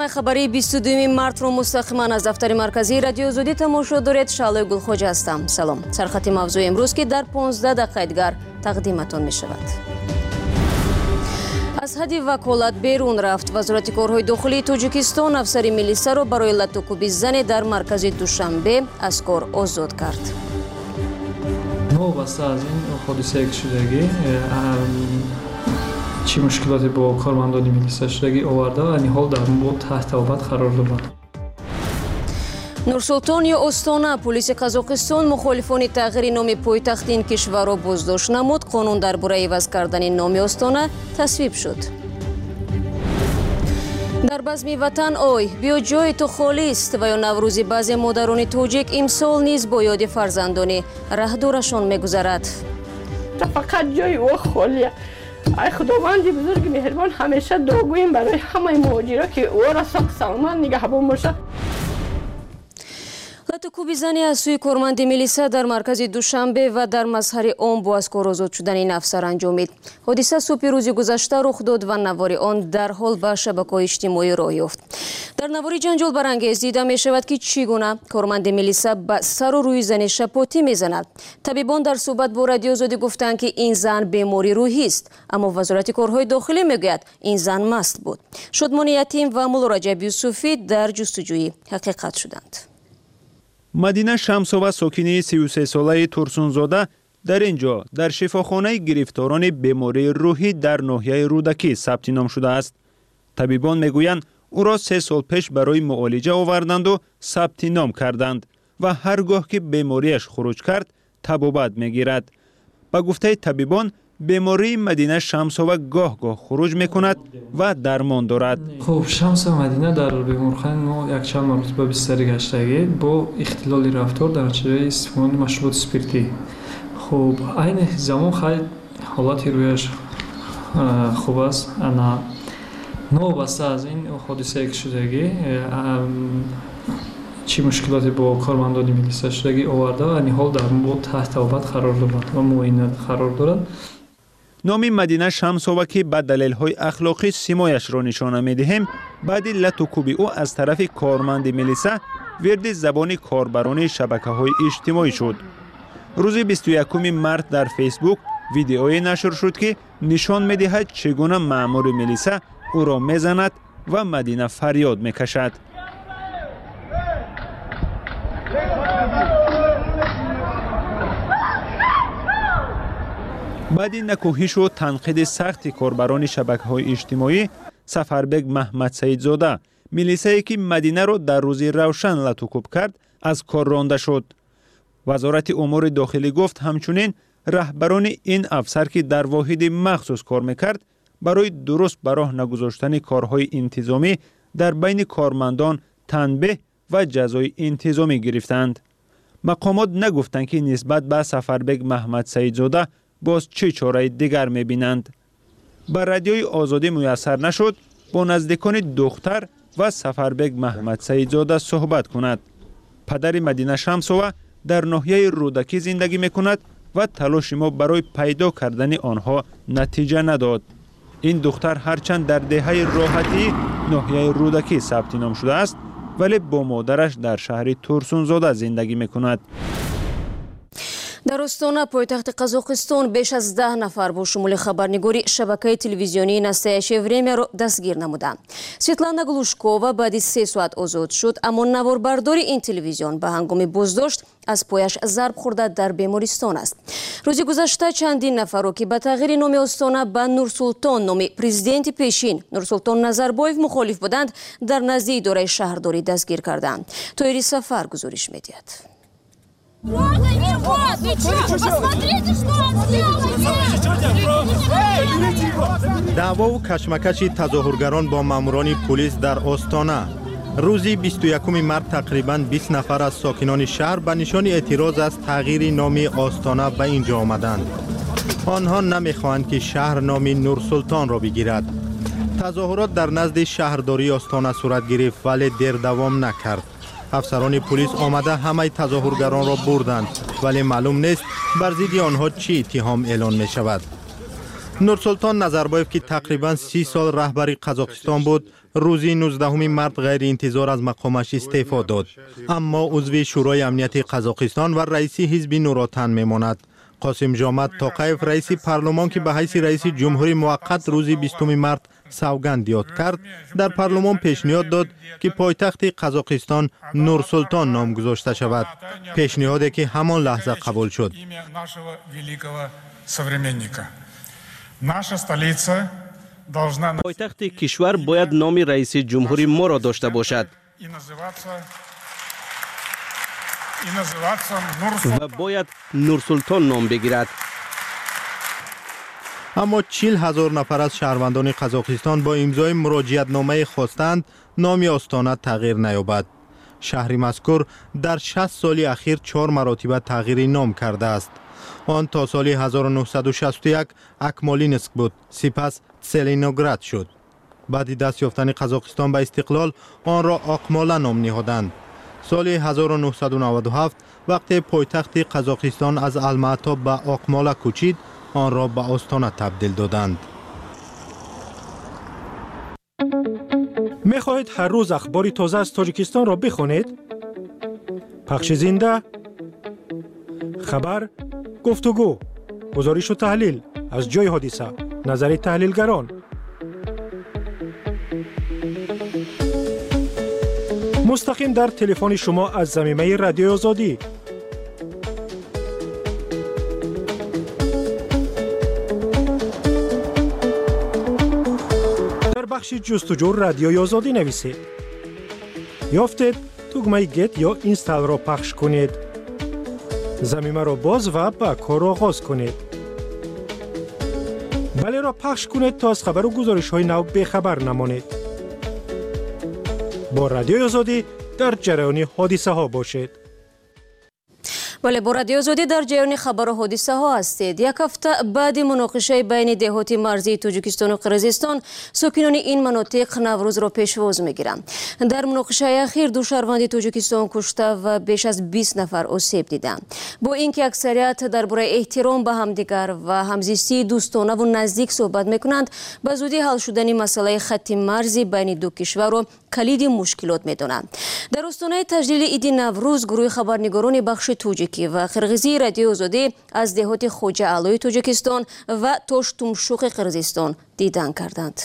хабари 22 мартро мустақиман аз дафтари марказии радио Озодӣ тамошо доред. Шаълои Гулхоҷа ҳастам. Салом. Сархати мавзӯи имрӯз ки дар 15 дақиқа эдгар тақдиматон мешавад. аз ҳадди ваколат берун рафт. Вазорати корҳои дохилии Тоҷикистон афсари милисаро барои латукуби зане дар маркази Душанбе аз кор озод кард. новобаста аз ин ҳодисае ки шудагӣ чӣ мушкилоте бо кормандони милиса шудагӣ оварда ва ниҳол дар таҳт табобат қарор дорад. Нурсултон ё Остона. Полиси Қазоқистон мухолифони тағйири номи пойтахти ин кишварро боздошт намуд. қонун дар бораи иваз кардани номи Остона тасвиб шуд. дар базми ватан ой биё ҷои ту холист ва ё наврӯзи баъзе модарони тоҷик имсол низ бо ёди фарзандони раҳдорашон мегузарад. фақат ҷои ӯ холия. ай худованди бузурги меҳрибон, ҳамеша дуогӯем барои ҳамаи муҳоҷиро ки ӯро соқ саломат нигаҳбон бошад. латукуби зане аз сӯи корманди милиса дар маркази Душанбе ва дар мазҳари он бо аз кор озод шудани ин афсар анҷомид. ҳодиса субҳи рӯзи гузашта рух дод ва навори он дарҳол ба шабакаҳои иҷтимоӣ роҳ ёфт. дар навори ҷанҷол барангез дида мешавад ки чӣ гуна корманди милиса ба сару рӯи зани шапотӣ мезанад. табибон дар суҳбат бо радио Озодӣ гуфтанд ки ин зан беморӣ рӯҳист, аммо вазорати корҳои дохилӣ мегӯяд ин зан маст буд. Шодмони Ятим ва Мулло Раҷаб Юсуфӣ дар ҷустуҷӯи ҳақиқат шуданд. Мадина Шамсова, сокини 33 солаи Турсунзода, дар ин ҷо дар шифохонаи гирифторони бемории рӯҳӣ дар ноҳияи Рӯдакӣ сабти ном шудааст. табибон мегӯянд ӯро 3 сол пеш барои муолиҷа оварданду сабти ном карданд ва ҳар гоҳ ки бемориаш хуруҷ кард табобат мегирад. ба гуфтаи табибон бемории Мадина Шамсова гоҳ-гоҳ хуруҷ мекунад ва дармон дорад. хуб, Шамсова Мадина дар беморхонаи мо якчанд маротиба бистарӣ гаштагӣ бо ихтилоли рафтор дар натиҷаи истифодаи машруботи спиртӣ. хуб, айни замон хеле ҳолати рӯяш хуб аст. новобаста аз ин ҳодисае ки шудагӣ чӣ мушкилоте бо кормандони милиса шудагӣ оварда ва ниҳол дар таҳт табобат қарор дорад ва муоина қарор дорад. номи Мадина Шамсова ки ба далелҳои ахлоқӣ симояшро нишона медиҳем, баъди латукуби ӯ аз тарафи корманди милиса вирди забони корбарони шабакаҳои иҷтимоӣ шуд. рӯзи 21 март дар фейсбук видеое нашр шуд ки нишон медиҳад чӣ гуна маъмури милиса ӯро мезанад ва Мадина фарёд мекашад. баъди накӯҳишу танқиди сахти корбарони шабакаҳои иҷтимоӣ, Сафарбек Маҳмадсаидзода, милисае ки Мадинаро дар рӯзи равшан латукуб кард, аз кор ронда шуд. вазорати умури дохилӣ гуфт ҳамчунин раҳбарони ин афсар ки дар воҳиди махсус кор мекард, барои дуруст ба роҳ нагузоштани корҳои интизомӣ дар байни кормандон танбеҳ ва ҷазои интизомӣ гирифтанд. мақомот нагуфтанд ки нисбат ба Сафарбек Маҳмадсаидзода боз чӣ чораи дигар мебинанд. ба радиои Озодӣ муяссар нашуд бо наздикони духтар ва Сафарбек Маҳмадсаидзода суҳбат кунад. падари Мадина Шамсова дар ноҳияи Рӯдакӣ зиндагӣ мекунад ва талоши мо барои пайдо кардани онҳо натиҷа надод. ин духтар ҳарчанд дар деҳаи роҳатии ноҳияи Рӯдакӣ сабти ном шудааст, вале бо модараш дар шаҳри Турсунзода зиндагӣ мекунад. дар Остона, пойтахти Қазоқистон, беш аз 10 нафар бо шумоли хабарнигори шабакаи телевизионии «Настоящее время»ро дастгир намуданд. Светлана Глушкова баъди 3 соат озод шуд, аммо наворбардори ин телевизион ба ҳангоми боздошт аз пояш зарб хӯрда дар бемористон аст. рӯзи гузашта чандин нафаро ки ба тағйири номи Остона ба Нурсултон, номи президенти пешин Нурсултон Назарбоев мухолиф буданд, дар назди идораи шаҳрдорӣ дастгир карданд. Тоири Сафар гузориш медиҳад. даъвову кашмакаши тазоҳургарон бо маъмурони пулис дар Остона. рӯзи 21 март тақрибан 20 нафар аз сокинони шаҳр ба нишони эътироз аз тағйири номи Остона ба ин ҷо омаданд. онҳо намехоҳанд ки шаҳр номи Нурсултонро бигирад. тазоҳурот дар назди шаҳрдории Остона сурат гирифт, вале дердавом накард. افسران پلیس آمده همه تظاهرگران را بردند، ولی معلوم نیست بر ضد آنها چی اتهام اعلان می شود. نورسلطان نظربایف که تقریباً 30 سال رهبری قزاقستان بود، روزی 19 مارس غیر انتظار از مقامش استعفا داد. اما عضو شورای امنیت قزاقستان و رئیس حزب نوراتن میماند. قاسم جامد توقیف رئیس پارلمان که به حیث رئیس جمهوری موقت روز 20 مارس سوگند یاد کرد، در پارلمان پیشنهاد داد که پایتخت قزاقستان نورسلطان نام گذاشته شود. پیشنهادی که همان لحظه قبول شد. پایتخت کشور باید نام رئیس جمهوری ما را داشته باشد و باید نورسلطان نام بگیرد. اما 40,000 نفر از شهروندان قزاقستان با امضای مراجعتنامه خواستند نام آستانه تغییر نیابد. شهر مذکور در 60 سال اخیر 4 مراتب تغییر نام کرده است. آن تا سال 1961 اکمالینسک بود، سپس تسلینوگراد شد. بعد دست یافتن قزاقستان به استقلال آن را آقمالا نام نهادند. سال 1997 وقتی پایتخت قزاقستان از الماتا به آقمالا کوچید، آن را به آستانه تبدیل دادند. می‌خواهید هر روز اخباری تازه از تاجیکستان را بخوانید؟ پخش زنده، خبر، گفتگو، گزارش و تحلیل از جای حادثه، نظر تحلیلگران. مستقیم در تلفن شما از زمینه رادیو آزادی. در بخش جستجو رادیو آزادی نویسید. یافتید دکمه گت یا اینستال را پخش کنید. زمینه را باز و با کار آغاز کنید. بله را پخش کنید تا از خبر و گزارش های نو بخبر نمانید. با رادیو آزادی در جریان حادثه ها باشید. بله، با رادیو آزادی در جریان خبر و حادثه ها هستید. یک هفته بعد مناقشه بین دهات مرزی تاجیکستان و قرقیزستان، ساکنان این مناطق نوروز را پیشواز میگیرند. در مناقشه اخیر 2 شهروند تاجیکستان کشته و بیش از 20 نفر آسیب دیدند. با اینکه اکثریت درباره احترام به همدیگر و همزیستی دوستانه و نزدیک صحبت میکنند، به زودی حل شدن مسئله خط مرزی بین دو کشور را کلید مشکلات میدانند. در آستانه تجلیل عید نوروز، گروه خبرنگاران بخش تاجیکی و قرقیزی رادیو آزادی از دهات خوجه علوی تاجیکستان و تاشتومشوق قرقیزستان دیدن کردند.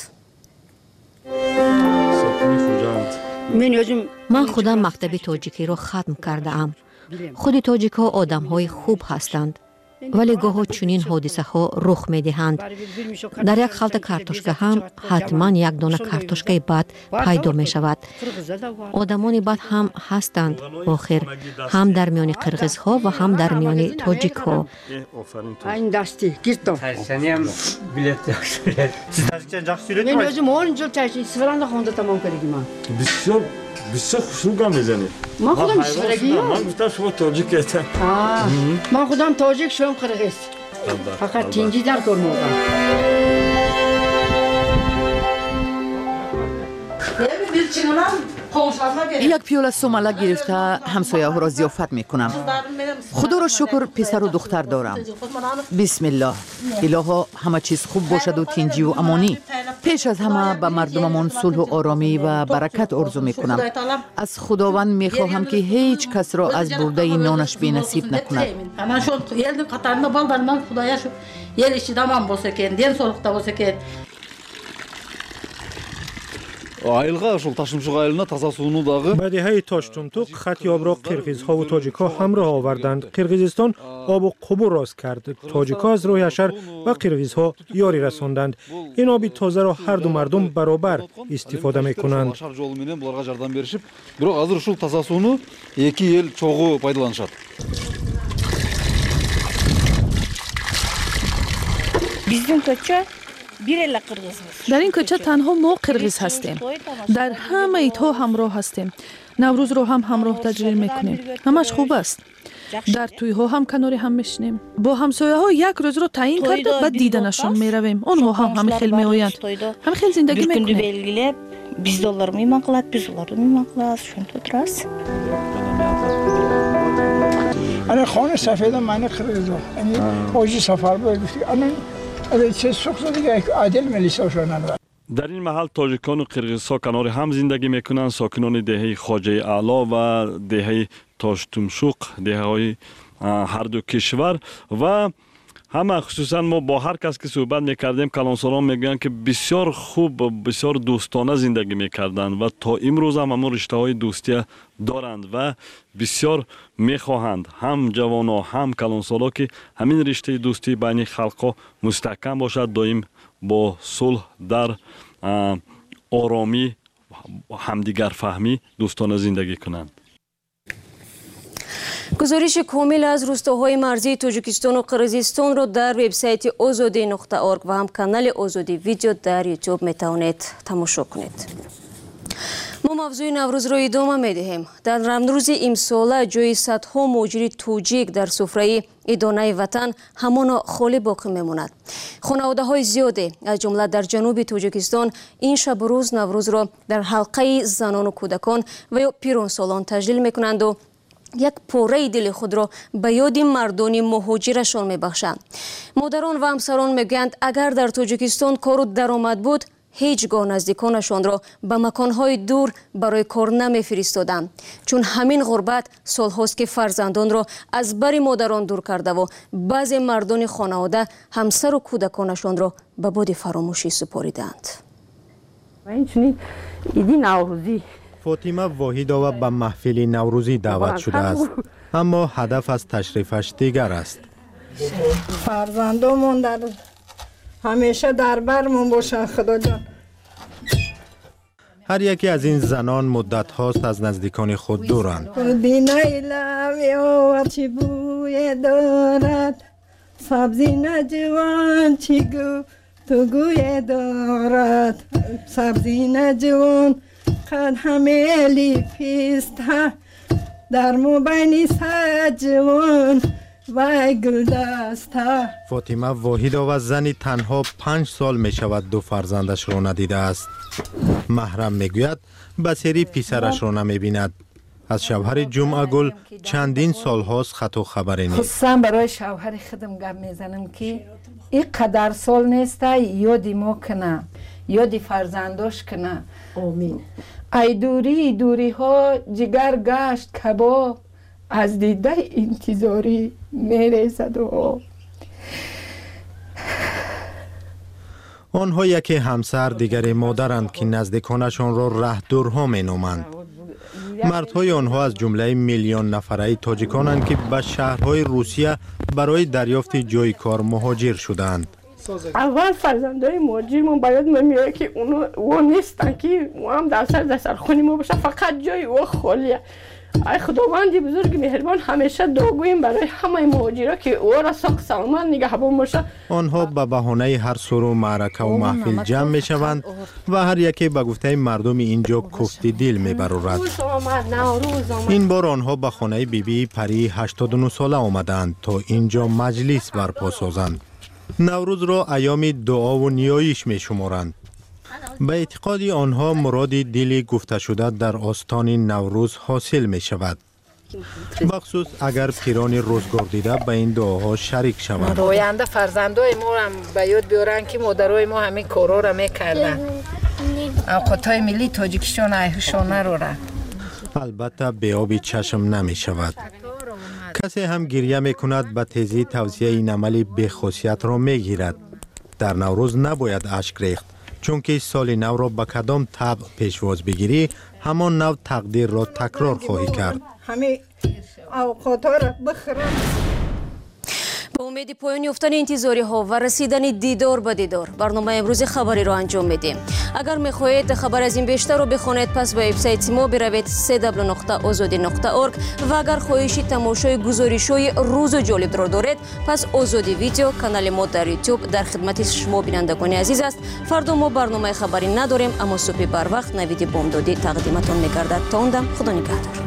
من خودم مکتب تاجیکی را ختم کرده ام. خود تاجیک ها آدم های خوب هستند، ولی گاه چنین حادثه ها رخ می دهند. در یک خلط کارتوشکا هم حتما یک دانه کارتوشکای بد پیدا می شود. آدمان بد هم هستند، آخر هم در میان قرقیز ها و هم در میان تاجیک ها. این دستی گیرتم. سنیم بلیت داشته. من لازم اونجا تاشی سفران خونده تمام کردیم من. بسیار خوشنگم میزنی. من خودم سفرگیم. من گفتم شما تاجیک هستم. من خودم تاجیک شدم قرقیز. فقط تینجی در کار میکنم. یک پیاله سومالک گرفته همسایه ها را ضیافت میکنم. خدا را شکر پسر و دختر دارم. بسم الله. الها همه چیز خوب باشد و تینجی و امانی. پیش از همه به مردممان صلح و آرامی و برکت آرزو میکنم. از خداوند میخواهم که هیچ کس را از برده نانش بی نصیب نکند. من شد یلدم قطارنا بالدار من خدایا شو یل اشتدامم بوسه کن دین سولختا بوسه کن. بدیهای تاشتومتوق خط آب را قرقیزها و تاجیک‌ها همراه آوردند. قرقیزستان آب و قبور راست کرد. تاجیک‌ها از روی حشر و قرقیزها یاری رساندند. این آبی تازه را هر دو مردم برابر استفاده می‌کنند. در این کوچه تنها ما قرقیز هستیم. در همه ایتها همراه هستیم. نوروز رو هم همراه تجلیل میکنیم. همش خوب است. در توی ها هم کناری هم میشنیم. با همسایه ها یک روز رو تعیین کرده بعد دیدنشون میرویم. اونها هم همه خیلی میآیند. همه خیلی زندگی میکنیم. $100 میمان قلاد $100 میمان قلاد شونتو تراس. انا خانه سفیدم من قرقیزم. یعنی اوجی سفر بود. انا در این محل تاجیکان و قرقیزها کنار هم زندگی میکنند. ساکنان دهه خواجه اعلی و دهه تاشتمشوق، دهه های هر دو کشور و همه خصوصا ما با هر کس که صحبت میکردیم کلانساران میگن که بسیار خوب، بسیار دوستانه زندگی میکردن و تا امروز هم همون رشته های دوستی دارند و بسیار میخواهند هم جوانها هم کلانسارا که همین رشته دوستی بین خلقها مستحکم باشد، دائم با صلح در آرامی همدیگر فهمی دوستانه زندگی کنند. گزارش کامل از روستاهای مرزی تاجیکستان و قرقیزستان را در وبسایت azadi.org و هم کانال آزادی ویدیو در یوتیوب میتوانید تماشا کنید. ما موضوع نوروز را ادامه میدهیم. در رمضان امسال جای صدها مهاجر توجیک در سفره ادانه وطن همانا خالی باقی میماند. خانواده های زیاده از جمله در جنوب تاجیکستان این شب و روز نوروز را در حلقه زنان و کودکان و یا پیرانسالان تجلیل میکنند و یک پاره دل خود را به یاد مردان مهاجرشان میبخشند. مادران و همسران میگویند اگر در تاجیکستان کار و درآمد بود هیچگاه نزدیکانشان را به مکانهای دور برای کار نمیفرستادند، چون همین غربت سالهاست که فرزندان را از بر مادران دور کرده و بعضی مردان خانواده همسر و کودکانشان را به باد فراموشی سپاریدند. فاطمه واحدова به محفل نوروزی دعوت شده است، اما هدف از تشریفش دیگر است. فرزندامون در همیشه در برمون باشن خدا جان. هر یکی از این زنان مدت هاست از نزدیکان خود دورند. بینای لب چی بوی دارد، سبزی نجوان چی تو گوی دارد، سبزی نجوان قد همیلی پیسته در مبینی سجوان وای گل دسته. فاطمه واحدova زنی تنها 5 سال می شود دو فرزندش را ندیده است. محرم می گوید بسیاری پسرش را نمی بیند. از شوهر جمعه گل چندین سال هاست خط و خبری نیست. خصوصا برای شوهر خودم گپ میزنم که این قدر سال نیست یادی ما کنه، یادی فرزنداش کنه. آمین. ای دوری ها جگر گشت کباب، از دیده انتظاری میریزد و آنها یکی همسر دیگری مادرند که نزدیکانشان را ره دورها می نامند. مردهای آنها از جمله میلیون نفره تاجیکانند که به شهرهای روسیه برای دریافت جای کار مهاجر شدند. اول فرزندای مهاجرمون باید میگه که اونو نیستن که ما هم در سر خونی ما باشه، فقط جای او خالیه. ای خداوندی بزرگ مهربان همیشه دعا گوییم برای همه مهاجرا که او را ساق سلامت نگهبان باشه. آنها به بهانه هر سرو معرکه و محفل جمع می شوند و هر یکی به گفته مردم اینجا کوفتی دل می برورد. این بار آنها به خانه بیبی پری 89 ساله آمدند تا اینجا مجلس برپا سازند. نوروز را ایام دعا و نیایش می شمارند. به اعتقاد آنها مراد دل گفته شده در آستان نوروز حاصل می شود. بخصوص اگر پیران روزگار دیده به این دعاها شریک شوند. آینده فرزندای ما هم به یاد بیارن که مادرای ما همین کارا را میکردن. اوقاتهای ملی تاجیکستان ایهشانه رو را. البته به آب چشم نمی شود. کسی هم گریه می کند به تیزی توزیع این عمل بی‌خاصیت را می گیرد. در نوروز نباید اشک ریخت، چون که سال نو را به کدام طبع پیشواز بگیری همان نو تقدیر را تکرار خواهی کرد. همه اوقات را بخرم. با امید پایان یافتن انتظاری ها و رسیدن دیدار به دیدار برنامه امروز خبری را انجام میدیم. اگر میخواهید خبر از این بیشتر رو بخونید پس به وبسایت ما بروید www.azadi.org و اگر خواهش تماشای گزارش‌های روز و جالب را دارید پس آزادی ویدیو کانال ما در یوتیوب در خدمت شما بینندگان عزیز است. فردا ما برنامه خبری نداریم، اما صبح بر وقت نوید بامدادی تقدیمتان میگردد. تا اون دم خدا نگهدار.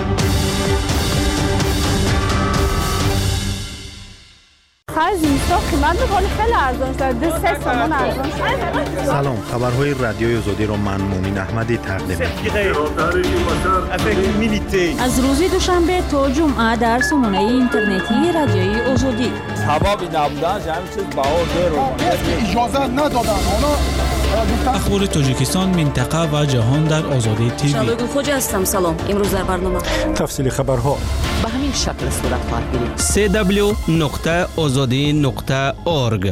از این من دوباره خیلی ارزان شد 3 تومان ارزان شد. سلام، خبرهای رادیوی آزادی را من مومین احمدی تقدیم می‌کنم. از روز دوشنبه تا جمعه در سامانه اینترنتی رادیوی آزادی. سبب نبودن همین چیز بهار رو اجازه ندادن اونا. اخبار تاجیکستان، منطقه و جهان در آزادی تیوی. شادو خوج هستم. سلام. امروز در برنامه تفصیل خبرها به همین شکل صورت خواهد گرفت. www.azadi.org.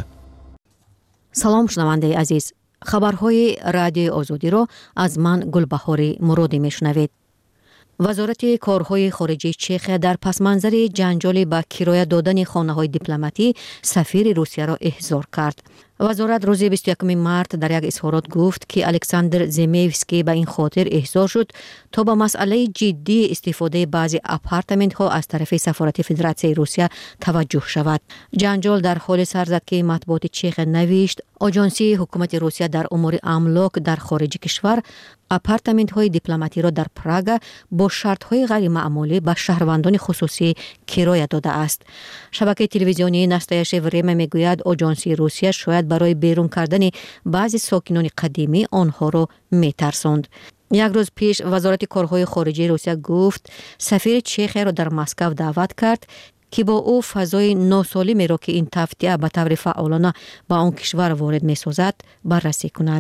سلام شنونده عزیز، خبرهای رادیوی آزادی را از من گلبهاری مرادی میشنوید. وزارت کارهای خارجه چخ در پس منظر جنجال با کرایه دادن خانه‌های دیپلماتی سفیر روسیه را احضار کرد. وزارت روز 21 مارس در یک اظهارات گفت که الکساندر زمیوسکی به این خاطر احضار شد تا با مسئله جدی استفاده بعضی آپارتمان‌ها از طرف سفارت فدراسیون روسیه توجه شود. جنجال در حال سر زد که مطبوعات چخ نوشت آژانسی حکومت روسیه در امور املاک در خارج کشور آپارتمان‌های دیپلماتی را در پراگ با شرط‌های غیر معمولی به شهروندان خصوصی کرایه داده است. شبکه تلویزیونی نستایش وریم میگوید آژانسی روسیه شاید برای بیرون کردن بعضی ساکنان قدیمی آنها را میترساند. یک روز پیش وزارت کارهای خارجه روسیه گفت سفیر چخ را در مسکو دعوت کرد که با او فضای ناسالمی را که این تفتیه به طور فعالانه به آن کشور وارد می‌سازد بررسی کند.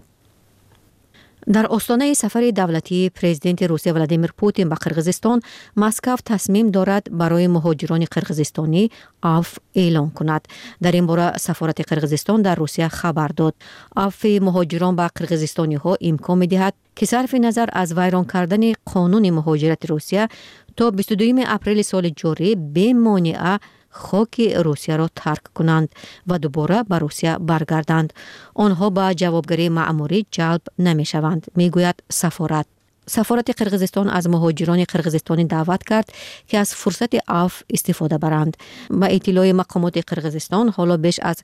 در آستانه سفر دولتی پرزیدنت روسیه ولادیمیر پوتین به قرقیزستان، مسکو تصمیم دارد برای مهاجران قرقیزستانی عفو اعلان کند. در این باره سفارت قرقیزستان در روسیه خبر داد. عفو مهاجران به قرقیزستانی ها امکان می‌دهد که صرف نظر از ویران کردن قانون مهاجرت روسیه تا 22 اپریل سال جاری بی مانع خاک روسیه را ترک کنند و دوباره به روسیه برگردند. آنها به جوابگری مأموری جلب نمی شوند، می گوید سفارت. سفارت قرقیزستان از مهاجران قرقیزستانی دعوت کرد که از فرصت عفو استفاده برند. با اطلاع مقامات قرقیزستان حالا بیش از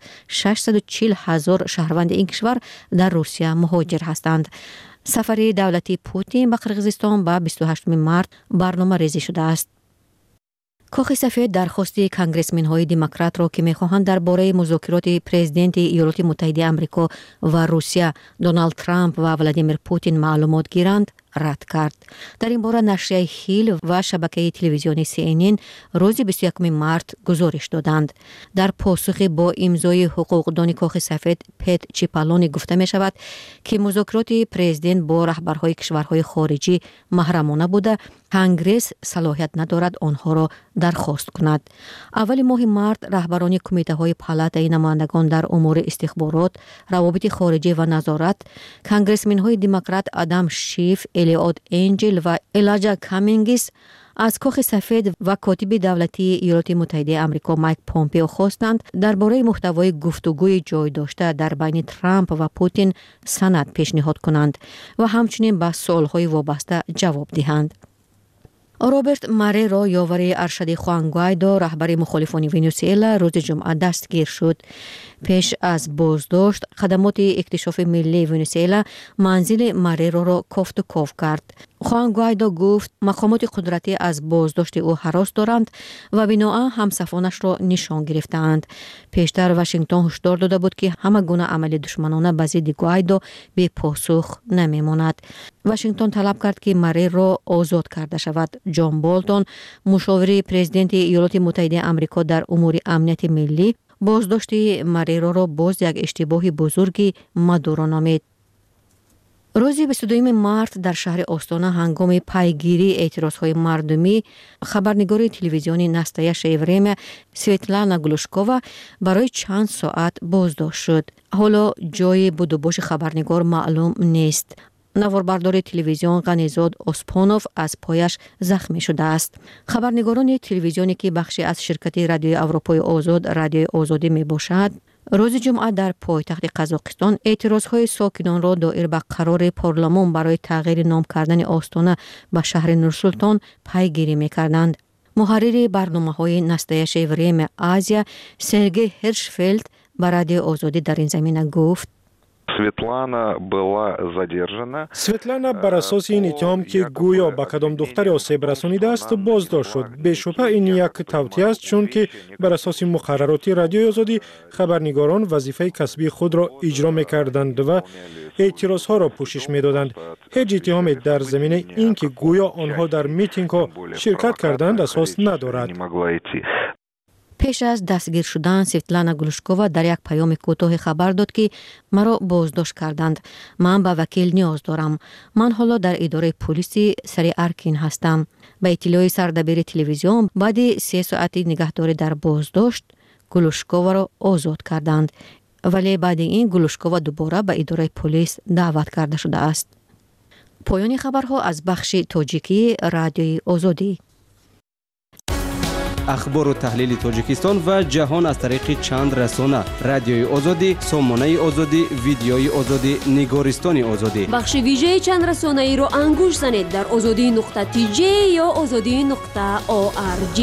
640,000 شهروند این کشور در روسیه مهاجر هستند. سفر دولتی پوتین به قرقیزستان به 28 مارس برنامه ریزی شده است. کاخ سفید درخواست کانگرسمن‌های دموکرات را که می‌خواهند درباره مذاکرات پرزیدنت ایالات متحده آمریکا و روسیه دونالد ترامپ و ولادیمیر پوتین معلومات گیرند رد کرد. در این باره نشریه هیل و شبکه تلویزیونی CNN روز 21 مارس گزارش دادند. در پاسخ با امضای حقوقدان کاخ سفید پت چیپالونی گفته می شود که مذاکرات پرزیدنت با رهبرهای کشورهای خارجی محرمانه بوده، کانگرس صلاحیت ندارد آنها را درخواست کند. اول ماه مارس رهبران کمیته های پالاتای نمایندگان در امور استخبارات، روابط خارجی و نظارت، کانگرسمن های دموکرات آدم شیف، الیوت انجل و ایلاجا کامینگز از کاخ سفید و کاتب دولتی ایالات متحده آمریکا مایک پومپئو خواستند درباره محتوای گفتگوی جای داشته در بین ترامپ و پوتین سند پیشنهاد کنند و همچنین به سوال‌های وابسته جواب دهند. روبرت ماررو یاور ارشد خوان گوایدو رهبر مخالفان ونزوئلا روز جمعه دستگیر شد. پیش از بازداشت خدمات اکتشاف ملی ونزوئلا منزل ماررو را کافت و کاف کرد. خوان گوایدو گفت مقامات قدرتی از بازداشت او هراس دارند و بناء همسفانش را نشان گرفتند. پیشتر واشنگتن هشدار داده بود که همه گونه عمل دشمنانه به ضد گوایدو بی پاسخ نمیماند. واشنگتن طلب کرد که ماررو آزاد کرده شود. جان بولتون مشاور پرزیدنت ایالات متحده آمریکا در امور امنیت ملی بازداشت ماررو را باز یک اشتباه بزرگی مادورو نامید. روز 22 مارس در شهر آستانه هنگام پیگیری اعتراضهای مردمی خبرنگار تلویزیونی نستایش وریم سویتلانا گلوشکووا برای چند ساعت بازداشت شد. حالا جای بود و باش خبرنگار معلوم نیست. نواربردار تلویزیون غنیزاد اسپانوف از پایش زخمی شده است. خبرنگاران تلویزیونی که بخشی از شرکت رادیوی اروپای آزاد رادیوی آزادی می باشد روز جمعه در پایتخت قزاقستان اعتراضهای ساکنان را دایر به قرار پارلمان برای تغییر نام کردن آستانه به شهر نورسولتان پیگیری می کردند. محرر برنامه‌های نستایش وریم آزیا سرگی هرشفلد به رادیوی آزادی در این زمینه گفت светлана бар асоси ин иттиҳом ки гӯё ба кадом духтаре осеб расонида аст боздошт шуд. бешубҳа ин як тавтия аст, чунки бар асоси муқаррароти радиои озодӣ хабарнигорон вазифаи касбии худро иҷро мекарданд ва эътирозҳоро пӯшиш медоданд. ҳеҷ иттиҳоме дар заминаи ин ки гӯё онҳо дар митингҳо ширкат карданд асос надорад. пеш аз дастгир шудан Светлана Глушкова дар як паёми кӯтоҳе хабар дод ки маро боздошт карданд. ман ба вакил ниёз дорам. ман ҳоло дар идораи полиси сари Аркин ҳастам. ба иттилои сардабири телевизион баъди 3 соати нигаҳдорӣ дар боздошт Глушковаро озод карданд. вале баъди ин Глушкова дубора ба идораи полис даъват карда шудааст. поёни хабарҳо аз бахши тоҷикии радиои озодӣ. ахбору таҳлили тоҷикистон ва ҷаҳон аз тариқи чанд расона: радиои озодӣ, сомонаи озодӣ, видеои озодӣ, нигористони озодӣ. бахши вижаи чанд расонаиро ангуш занед дар озодӣ.tj ё озодӣ.org.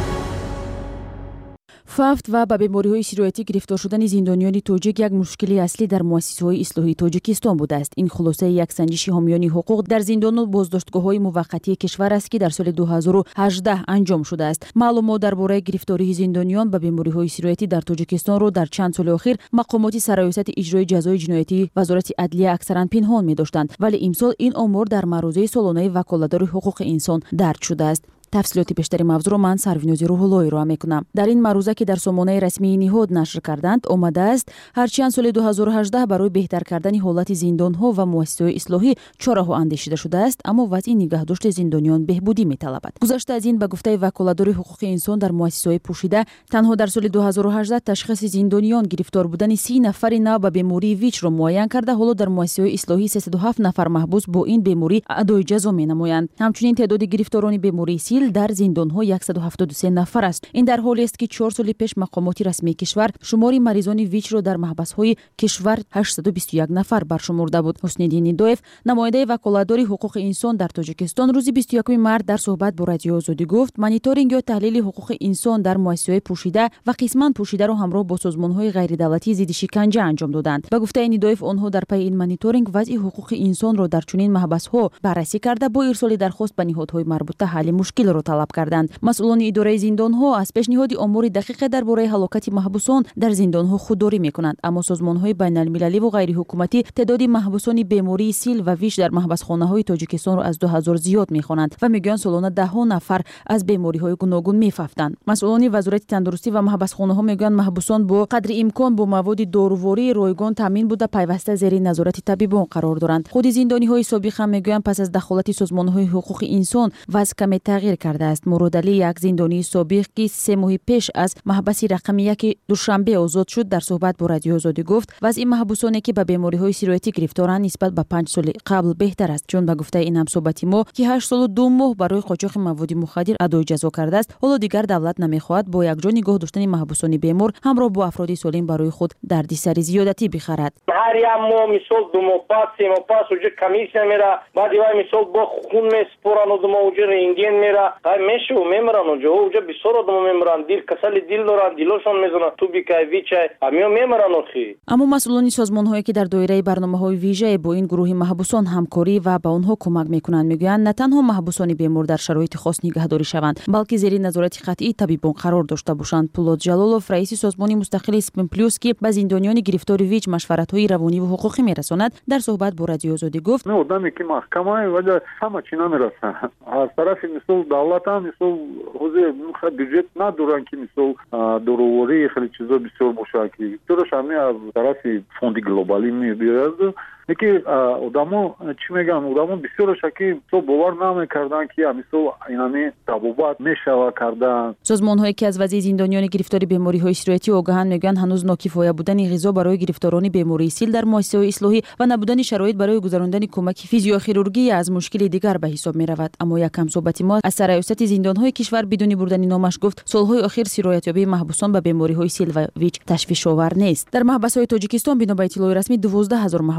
фавт ва ба бемориҳои сироятӣ гирифтор шудани зиндониёни тоҷик як мушкили аслӣ дар муассисаҳои ислоҳии Тоҷикистон будааст. ин хулосаи як санҷиши ҳомиёни ҳуқуқ дар зиндону боздоштгоҳҳои муваққатии кишвар аст, ки дар соли 2018 анҷом шудааст. маълумот дар бораи гирифтории зиндониён ба бемориҳои сироятӣ дар Тоҷикистонро дар чанд соли охир мақомоти сароясати иҷрои ҷазои ҷиноятии вазорати адлия аксаран пинҳон медоштанд, вале имсол ин омор дар маърузаи солонаи ваколадори ҳуқуқи инсон дарҷ шудааст. тафсилоти бештари мавзӯъро ман Сарвинози Рӯҳуллоҳ ироа мекунам. дар ин маъруза ки дар сомонаи расмии ниҳод нашр карданд омадааст ҳарчанд соли 2018 барои беҳтар кардани ҳолати зиндонҳо ва муассисаҳои ислоҳӣ чораҳо андешида шудааст, аммо вазъи нигаҳдошти зиндониён беҳбудӣ металабад. гузашта аз ин ба гуфтаи ваколадори ҳуқуқи инсон дар муассисаҳои пӯшида танҳо дар соли 2018 ташхиси зиндониён гирифтор будани 30 нафари нав ба бемории ВИЧ-ро муайян карда, ҳоло дар муассисаҳои ислоҳӣ 307 нафар маҳбус бо ин беморӣ адои ҷазо менамоянд. ҳамчунин теъдоди гирифторони бемории сил дар зиндонҳо 173 нафар аст. ин дар ҳоле аст ки 4 соли пеш мақомоти расмии кишвар шумори маризони ВИЧ-ро дар маҳбасҳои кишвар 821 нафар баршумурда буд. Ҳусниддин Идоев, намояндаи ваколадори ҳуқуқи инсон дар Тоҷикистон, рӯзи 21 март дар суҳбат бо Радиои Озодӣ гуфт, мониторинг ё таҳлили ҳуқуқи инсон дар муассисаҳои пӯшида ва қисман пӯшидаро ҳамроҳ бо созмонҳои ғайридавлатии зидди шиканҷа анҷом доданд. ба гуфтаи Идоев, онҳо дар пайи ин мониторинг вазъи ҳуқуқи инсонро дар чунин маҳбасҳо баррасӣ карда бо ирсоли дархост ба ниҳодҳои марбута ҳалли мушкилро талаб карданд. масъулони идораи зиндонҳо аз пешниҳоди омори дақиқе дар бораи ҳалокати маҳбусон дар зиндонҳо худдорӣ мекунанд, аммо созмонҳои байналмилаливу ғайриҳукуматӣ теъдоди маҳбусони бемории сил ва ВИЧ дар маҳбасхонаҳои Тоҷикистонро аз 2000 зиёд мехонанд ва мегӯянд солона даҳҳо нафар аз бемориҳои гуногун мефафтанд. масъулони вазорати тандурустӣ ва маҳбасхонаҳо мегӯянд маҳбусон бо қадри имкон бо маводи дорувории ройгон таъмин буда пайваста зери назорати табибон қарор доранд. худи зиндониҳои собиқ ҳам мегӯянд пас аз дахолати созмонҳои ҳуқуқи инсон вазъ каме тағйир кардааст. Муродали, як зиндонии собиқ ки 3 моҳи пеш аз маҳбаси рақами 1 душанбе озод шуд, дар суҳбат бо Радиои Озодӣ гуфт, вазъи маҳбусоне ки ба бемориҳои сироятӣ гирифторанд нисбат ба 5 соли қабл беҳтар аст, чун ба гуфтаи ин ҳамсоҳбати мо ки 8 солу 2 моҳ барои қочоқи маводи мухаддир адои ҷазо кардааст, ҳоло дигар давлат намехоҳад бо якҷо нигоҳ доштани маҳбусони бемор ҳамроҳ бо афроди солим барои худ дардисари зиёдатӣ бихарад. ҳар як моҳ мисол 2 моҳ пас 3 моҳ пас уҷа комиссия мера, баъди вай мисол бо хун меспоран одам уҷа рентген мера, ай мешу мемаран уҷа уҷа бисёр одам мемаран, дил касали дил доран, дилошон мезанад тубикай вичай, амиё мемаран охи. аммо масъулони созмонҳое ки дар доираи барномаҳои вижае бо ин гурӯҳи маҳбусон ҳамкорӣ ва ба онҳо кӯмак мекунанд, мегӯянд на танҳо маҳбусони бемор дар шароити хос нигаҳдорӣ шаванд, балки зери назорати қатъии табибон қарор дошта бошанд. Пулот Ҷалолов, раиси созмони мустақили СПИН Плюс, ки ба зиндониёни гирифтори ВИЧ машваратҳои равониву ҳуқуқӣ мерасонад, дар суҳбат бо Радиои Озодӣ гуфт, одаме ки маҳкамаи ваҷа ҳама чӣ намерасад. аз тарафи мисол давлат ҳам мисол ҳозир бюджет надоранд ки мисол дороворӣ хеле чизо бисёр бошад ки чорош ҳами аз тарафи фонди глобалӣ мебиёяд. ки одамо чӣ мегӯям, одамо бисёраша ки то бовар намекарданд ки мисол инами табобат мешава кардан. созмонҳое ки аз вазъи зиндониёни гирифтори бемориҳои сироятӣ огаҳанд мегӯянд ҳанӯз нокифоя будани ғизо барои гирифторони бемории сил дар муассисаҳои ислоҳӣ ва набудани шароит барои гузарондани кӯмаки физиохирургия аз мушкили дигар ба ҳисоб меравад. аммо як ҳамсоҳбати мо аз сароясати зиндонҳои кишвар бидуни бурдани номаш гуфт, солҳои охир сироятёбии маҳбусон ба бемориҳои сил ва ВИЧ ташвишовар нест. дар маҳбасҳои Тоҷикистон бино ба иттилои расмӣ 12 000 маҳбус нигоҳ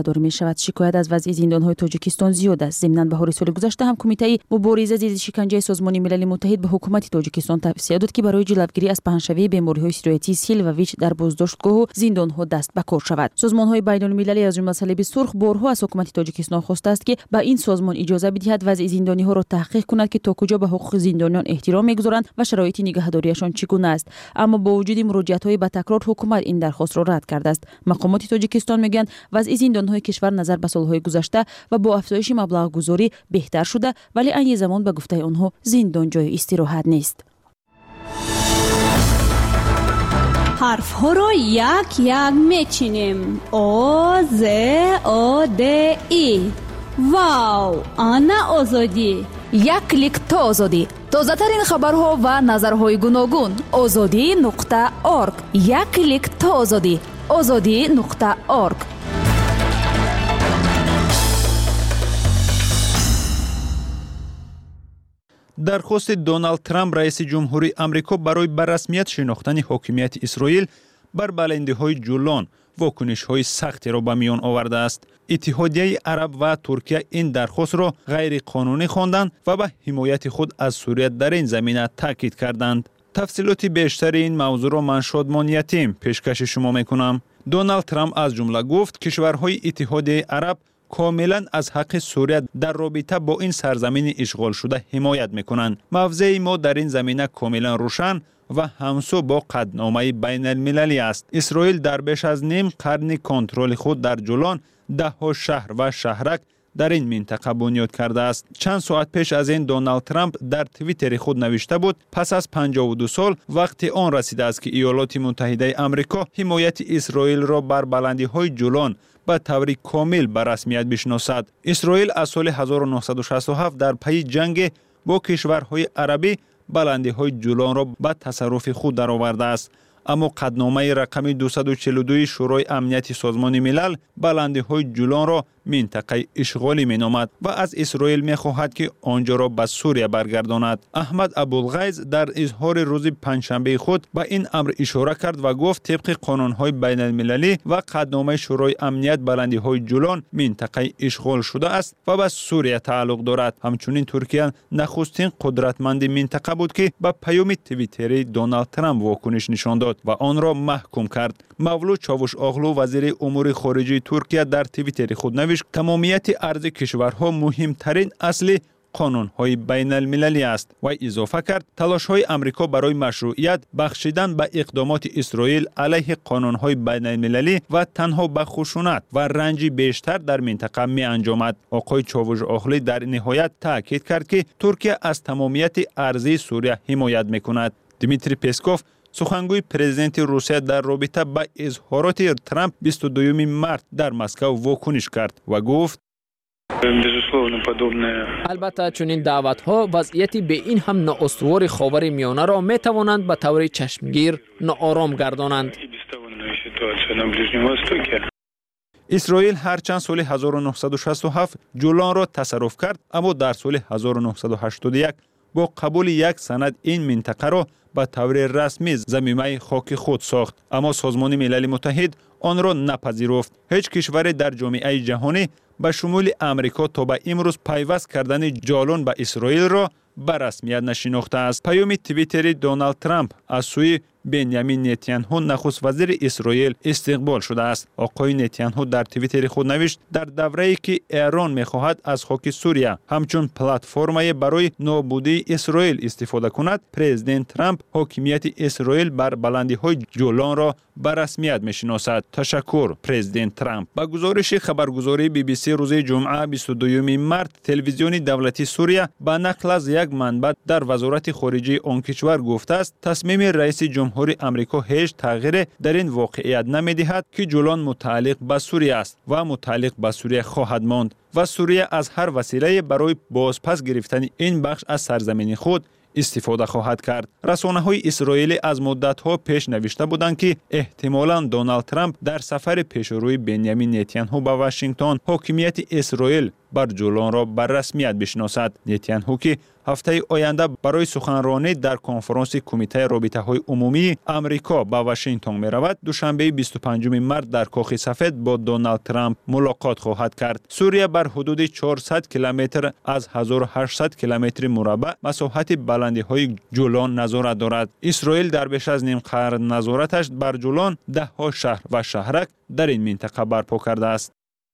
نگهداری می‌شود. شکایت از وضع زندان‌های تاجیکستان زیاد است. ضمناً بهار سال گذشته هم کمیته مبارزه ضد شکنجه سازمان ملل متحد به حکومت تاجیکستان توصیه داد که برای جلوگیری از پنه‌شوی بیماری‌های سیروئتی سیل و ویچ در بازداشتگاه و زندان‌ها دست به کار شود. سازمان‌های بین‌المللی از جمله صلیب سرخ بارها از حکومت تاجیکستان خواسته است که به این سازمان اجازه بدهد وضع زندانی‌ها را تحقیق کند که تا کجا به حقوق زندانیان احترام می‌گذارند و شرایط نگهداریشان چگونه است. اما با وجود مراجعت‌های به تکرار حکومت این درخواست را رد کرده است. مقامات تاجیکستان میگویند وضع زندان‌های کشور نظر به سال‌های گذشته و با افزایش مبلغ‌گذاری بهتر شده، ولی این زمان به گفته آنها زندان جای استراحت نیست. حرف ها را یک یک میچینیم. آ ز آ د ای. واو، آنا آزادی. یک کلیک تا آزادی. تازه ترین خبرها و نظرهای گوناگون. azadi.org. یک کلیک تا آزادی. azadi.org. درخواست دونالد ترامپ رئیس جمهوری آمریکا برای به رسمیت شناختن حاکمیت اسرائیل بر بلندی‌های جولان واکنش‌های سختی را به میان آورده است. اتحادیه عرب و ترکیه این درخواست را غیر قانونی خواندند و به حمایت خود از سوریه در این زمینه تاکید کردند. تفصیلات بیشتر این موضوع را من شادمان یتیم پیشکش شما میکنم. دونالد ترامپ از جمله گفت کشورهای اتحادیه عرب کاملا از حق سوریه در رابطه با این سرزمین اشغال شده حمایت میکنند. موضع ما در این زمینه کاملا روشن و همسو با قطعنامه بین المللی است. اسرائیل در بیش از نیم قرن کنترل خود در جولان ده‌ها شهر و شهرک در این منطقه بنیاد کرده است. چند ساعت پیش از این دونالد ترامپ در توییتر خود نوشته بود پس از 52 سال وقت آن رسیده است که ایالات متحده آمریکا حمایت اسرائیل را بر بلندی‌های جولان به طور کامل به رسمیت بشناسد. اسرائیل از سال 1967 در پی جنگ با کشورهای عربی بلندی‌های جولان را به تصرف خود درآورده است. اما قطعنامه رقم 242 شورای امنیت سازمان ملل بلندی‌های جولان را منطقه اشغالی می‌نامد و از اسرائیل می‌خواهد که آنجا را به سوریه برگرداند. احمد ابوالغیث در اظهار روز پنجشنبه خود به این امر اشاره کرد و گفت طبق قانون‌های بین‌المللی و قطعنامه شورای امنیت بلندی‌های جولان منطقه اشغال شده است و به سوریه تعلق دارد. همچنین ترکیه نخستین قدرتمند منطقه بود که به پیام توییتری دونالد ترامپ واکنش نشان داد و آن را محکوم کرد. مولود چاوشاغلو وزیر امور خارجه ترکیه در توییتر خود نوشت تمامیت ارض کشورها مهمترین اصل قانون‌های بین المللی است و اضافه کرد تلاش‌های آمریکا برای مشروعیت بخشیدن به اقدامات اسرائیل علیه قانون‌های بین المللی و تنها به خشونت و رنج بیشتر در منطقه می انجامد. آقای چاوشاغلو در نهایت تاکید کرد که ترکیه از تمامیت ارضی سوریه حمایت می‌کند. دیمیتری پسکوف سخنگوی پرزیدنت روسیه در رابطه با اظهارات ترامپ 22 مارس در مسکو واکنش کرد و گفت البته چنین دعوت‌ها وضعیت به این هم نااستوار خاور میانه را می‌توانند به طور چشمگیر ناآرام گردانند. اسرائیل هرچند سال 1967 جولان را تصرف کرد، اما در سال 1981 با قبول یک سند این منطقه را به طور رسمی ضمیمه خاک خود ساخت، اما سازمان ملل متحد آن را نپذیرفت. هیچ کشور در جامعه جهانی به شمول امریکا تا به امروز پیوست کردن جولان به اسرائیل را به رسمیت نشناخته است. پیام توییتر دونالد ترامپ از سوی بنیامین نتانیاهو نخست وزیر اسرائیل استقبال شده است. آقای نتانیاهو در توییتر خود نوشت در دوره‌ای که ایران می‌خواهد از خاک سوریه همچون پلتفرم‌ای برای نابودی اسرائیل استفاده کند، پرزیدنت ترامپ حاکمیت اسرائیل بر بلندی‌های جولان را به رسمیت می‌شناسد. تشکر پرزیدنت ترامپ. با گزارش خبرگزاری BBC روز جمعه 22 مارس تلویزیون دولتی سوریه با نقل از یک منبع در وزارت خارجه آن کشور گفته است تصمیم رئیس جمهوری آمریکا هیچ تغییر در این واقعیت نمی‌دهد که جولان متعلق به سوریه است و متعلق به سوریه خواهد ماند و سوریه از هر وسیله برای بازپس گرفتن این بخش از سرزمین خود استفاده خواهد کرد. رسانه‌های اسرائیلی از مدت‌ها پیش نوشته بودند که احتمالاً دونالد ترامپ در سفر پیشروی بنیامین نتانیاهو به واشنگتن حاکمیت اسرائیل بر جولان را بر رسمیت بشناسد. نتانیاهو که هفته آینده برای سخنرانی در کنفرانس کمیته رابطه‌های عمومی آمریکا به واشنگتن می رود، دوشنبه 25 مارس در کاخ سفید با دونالد ترامپ ملاقات خواهد کرد. سوریه بر حدود 400 کیلومتر از 1800 کیلومتر مربع مساحت بلندی‌های جولان نظارت دارد. اسرائیل در بیش از نیم قرن نظارتش بر جولان ده‌ها شهر و شهرک در این منطقه برپا کرده است.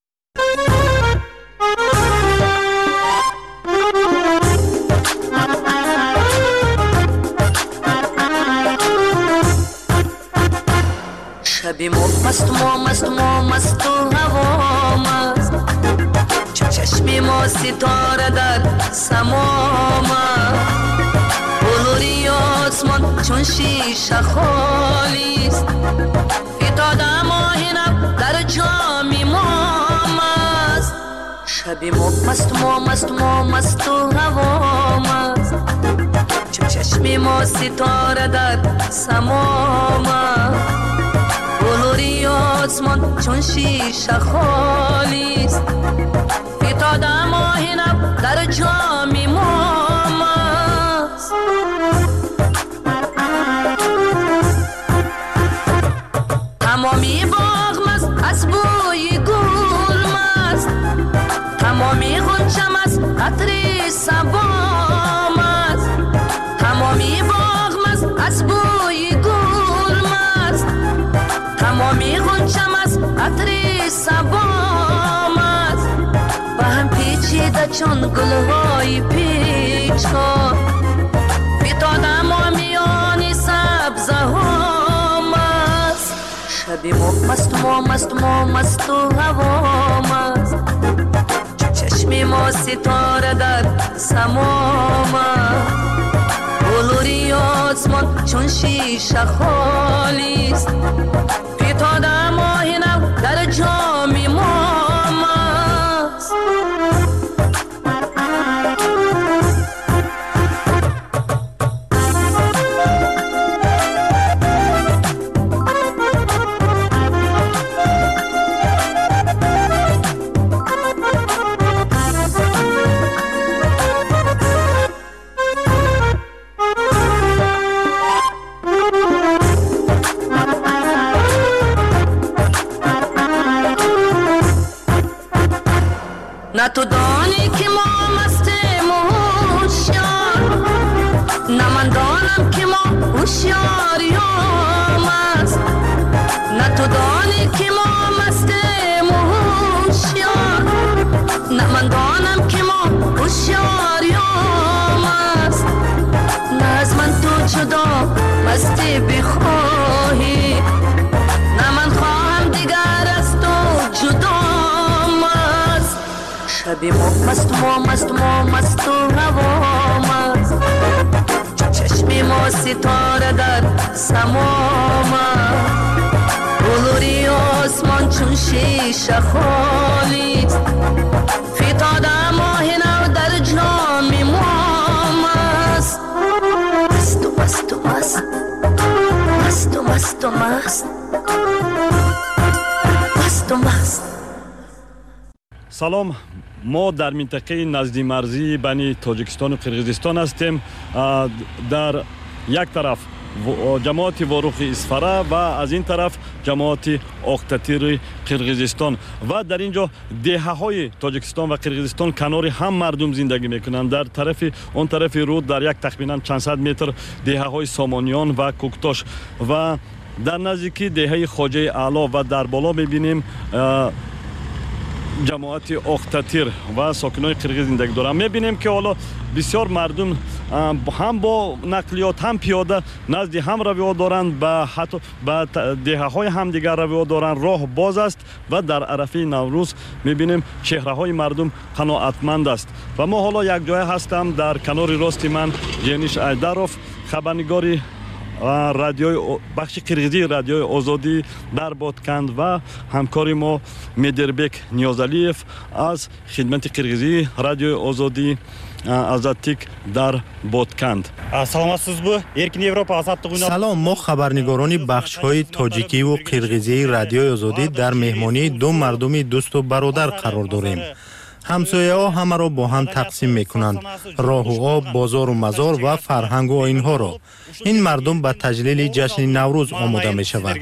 شبی مست و هوا مست، چشمی ما ستاره در سما مست، بلوری آسمان چون شیشه خالیست، فتاده ماهی نب در جامی ما مست. شبی مست و هوا مست، چشمی ما ستاره در سما مست، بلوری آسمان چون شیشه خالیست، فتاده ماهی نب در جامی ما مست. تمامی باغ مست از بوی گل مست، تمامی غنچه مست عطر صبا مست، تمامی باغ مست از بوی گل مست، تمامی غنچه مست عطر صبا مست، با هم پیچیده چون گلهای پیچها، فتاده ما میان سبزه ها مست. شبی مست و هوا مست، چشمی ما ستاره در سما مست، بلوری آسمان چون شیشه خالیست، فتاده ماهی نب در جامی ما مست. نه تو دانی که ما مستیم و هوشیار، نه من دانم که ما هوشیاریم است، نه تو دانی که ما مستیم و هوشیار، نه من دانم که ما هوشیاریم است، نه از من تو جدا مستی بخواهی، نه من خواهم دیگر از تو جدا. شبی مست و هوا مست، چشمی ما ستاره در سما مست، بلوری آسمان چون شیشه خالیست، فتاده ماهی نو در جامی ما مست. مست و مست و مست، مست و مست و مست، مست و مست. سلام، ما در منطقه نزدی مرزی بین تاجیکستان و قرقیزستان هستیم. در یک طرف جماعت واروخ اسفره و از این طرف جماعت اختتیر قرقیزستان و در اینجا دهه های تاجیکستان و قرقیزستان کنار هم مردم زندگی میکنند. در طرف اون طرف رود در یک تقریبا چند صد متر دهه های سامانیان و کوکتاش و در نزدیکی دهه خواجه اعلی و در بالا میبینیم جماعت اختتیر و ساکنان قرقیز زندگی دارند. میبینیم که حالا بسیار مردم هم با نقلیات هم پیاده نزد هم روی دارند و حتی به دهه های هم دیگر روی دارند. راه باز است و در عرفه نوروز میبینیم چهره های مردم قناعتمند است و ما حالا یک جای هستم در کنار راست من ینیش ایدروف، خبرنگاری رادیوی بخش قرقیزی رادیوی آزادی در بادکند و همکاری ما میدربک نیازعلیف از خدمت قرقیزی رادیوی آزادی آزادتیک در بادکند. سلام، ما خبرنگاران بخش‌های تاجیکی و قرقیزی رادیوی آزادی در مهمانی دو مردم دوست و برادر قرار داریم. همسایه‌ها همه را با هم تقسیم میکنند. راه و آب، بازار و مزار و فرهنگ و آیین‌ها را. این مردم به تجلیل جشن نوروز آماده میشوند.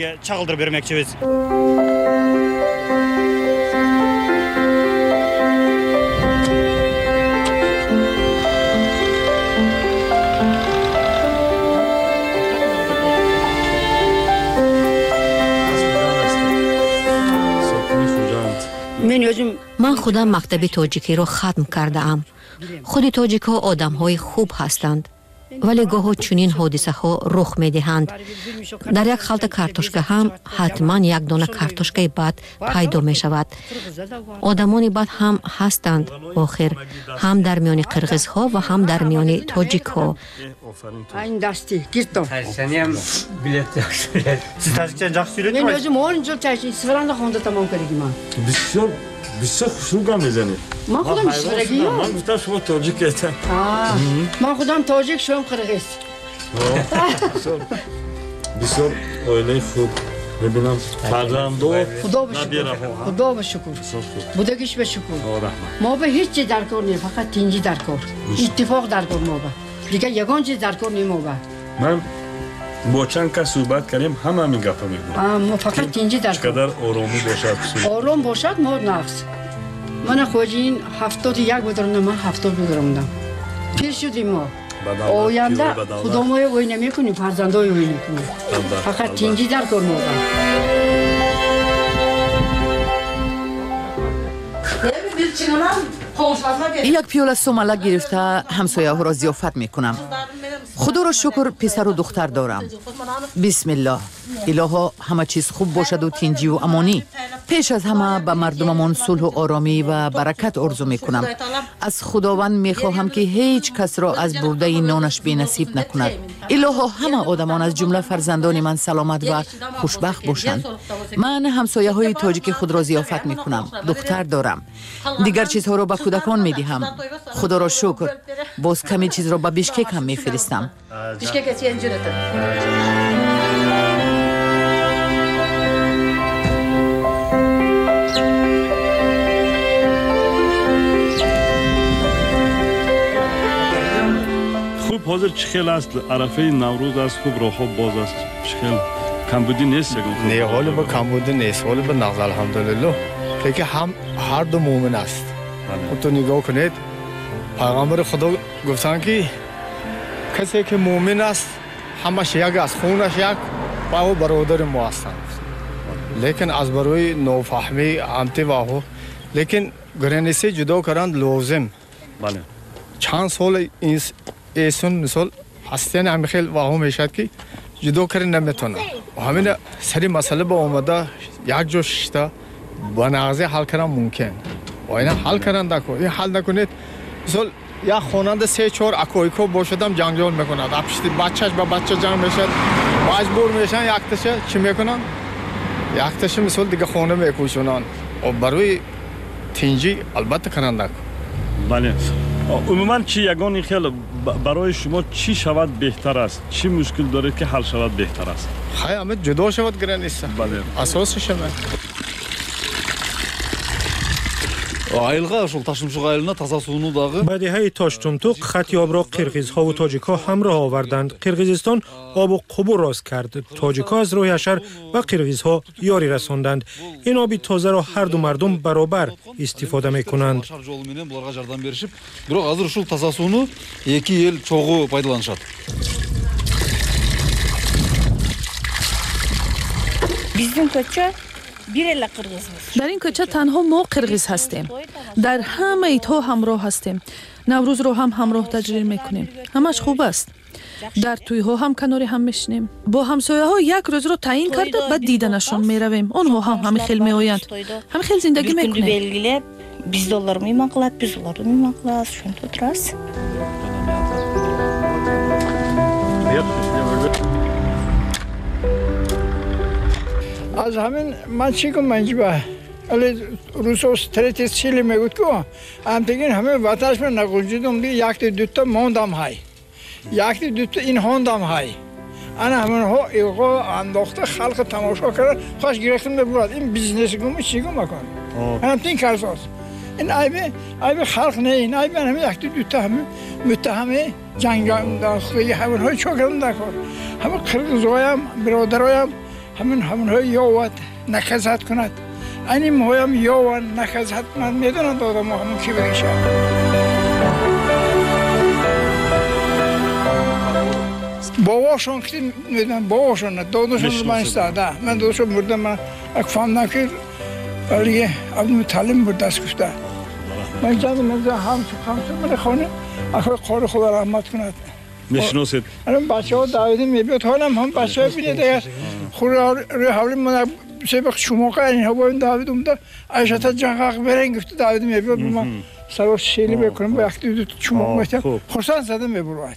من خودم مکتب تاجیکی را ختم کرده ام. خود تاجیک ها آدم های خوب هستند. ولی گاه چنین حادثه ها رخ می دهند. در یک خلط کارتوشکا هم حتما یک دانه کارتوشکای بد پیدا می شود. آدمان بد هم هستند. آخر هم در میان قرغیز ها و هم در میان تاجیک ها. این دستی گیرتم. سنیم بلیت تاجیک جاکسیلت. من لازم اونجا تاجیک سفرانده خونده تمام کردیم من. بسیار خوشوگم میزنید. من خودم سفرگی ها. من گفتم شما تاجیک هستن. من خودم تاجیک شوم قرغیز. بسیار عائله خوب. ببینم فرزندو خدا به شکر بودگیش به شکر ما به هیچ چیز در کار نیم فقط تینجی در کار اتفاق در کار ما به دیگه یگان چیز در کار نیم ما به من با چند کس صحبت کردیم همه همین گپا میگویم ما فقط تینجی در کار چقدر آرامی باشد آرام باشد ما نفس من خواهی 71 بدرم من 70 بدرمدم پیر شدیم ما آینده خدا ما وی نمی کنیم فرزندای وی نمی کنیم فقط تینجی در کار ما یک پیاله سومالک گرفته همسایه ها را ضیافت میکنم. خدا را شکر پسر و دختر دارم. بسم الله. الها همه چیز خوب باشد و تینجی و امانی. پیش از همه به مردممان صلح و آرامی و برکت آرزو میکنم. از خداوند میخواهم که هیچ کس را از برده نانش بی نصیب نکند. الها همه آدمان از جمله فرزندان من سلامت و خوشبخت باشند. من همسایه های تاجیک خود را ضیافت میکنم. دختر دارم. دیگر چیزها را به کودکان میدهم. خدا را شکر. باز کمی چیز را به بیشکک هم میفرستم. بیشکک چی انجورته؟ خوب حاضر چه خیل است عرفه نوروز است خوب راه ها باز است چه خیل کمبودی نیست نه حالا با کمبودی نیست حالا با نغز الحمدلله که هم هر دو مومن است تو نگاه کنید پیغمبر خدا گفتن که کسی که مومن است همش یک است خونش یک و برادر ما هستند لیکن از برای نوفهمی امتی واهو لیکن گرانیسی جدا کردن لازم بله چند سال ایسون مثال هستین همه خیلی واهو میشد که جدا کردن نمیتونه و همین سری مسئله با اومده یک جا شده با نغزه حل کردن ممکن و اینا حل کردن دکو این حل نکنید مثال یک خواننده 3-4 اکویکو باشدم جنگجال میکند اپشتی بچهش با بچه جنگ میشد مجبور میشن یک تشه چی میکنن یک تشه مثال دیگه خونه میکوشونن و برای تینجی البته کنند دکو بله عموما چی یگان خیلی برای شما چی شود بهتر است چی مشکل دارید که حل شود بهتر است خیلی همه جدا شود گران نیست بله اساسش همه айылға ошол ташымшық айылына таза сууну дагы بدیهه تاشتومتوق خطی آب را قرقیزها و تاجیکها همراه آوردند. قرقیزستان آب و قبو راست کرد. تاجیکها از روی حشر و قرقیزها یاری رساندند. این آبی تازه را هر دو مردم برابر استفاده میکنند. буларга жардам беришип, бирок азыр ушул таза сууну эки эл чогуу пайдаланышат. Биздин көчө در این کوچه تنها ما قرقیز هستیم. در همه ایتها همراه هستیم. نوروز رو هم همراه تجلیل میکنیم. همش خوب است. در توی ها هم کناری هم میشنیم. با همسایه ها یک روز رو تعیین کرده بعد دیدنشون میرویم. آنها هم همه خیلی میآیند. همه خیلی زندگی میکنیم. $100 میمان قلات $100 میمان قلات شون تو تراس. از همین من چی کنم منجبه ولی روسوس تریتی سیلی میگود که هم دیگه همه وطنش من نگوجیدم دیگه یک دوتا موندم های یک دوتا این هاندم های انا همین ها ایقا انداخته خلق تماشا کرد خوش گرفتم ببرد این بیزنس گومی چی گم بکن هم تین کرساز این عیب خلق نه، این عیب همه یک دو متهم جنگ داخلی همونهای چوکرم دکار همه قرقزایم برادرایم همونهای یاوت نکزت کند این مایم یاوت نکزت کند میدونن دادم ما همون کی بگیشه باباشون که میدونم باباشون نه داداشون من استاده من داداشم مردم من اکفام نکر ولی عبدالمطلب بود دست گفته من جمعی نزده همچه من خانه اخوی قار خدا رحمت کند میشناسید؟ الان بچه ها دعوتی میبید حالم هم بچه ها بینید اگر خود روی حولی من سبق شما که این ها باید دعوت اومده عیشتا جنگاق برین گفته دعوتی میبید من سوار شیلی بکنم با یک دو شما میتیم خورسان زده میبروید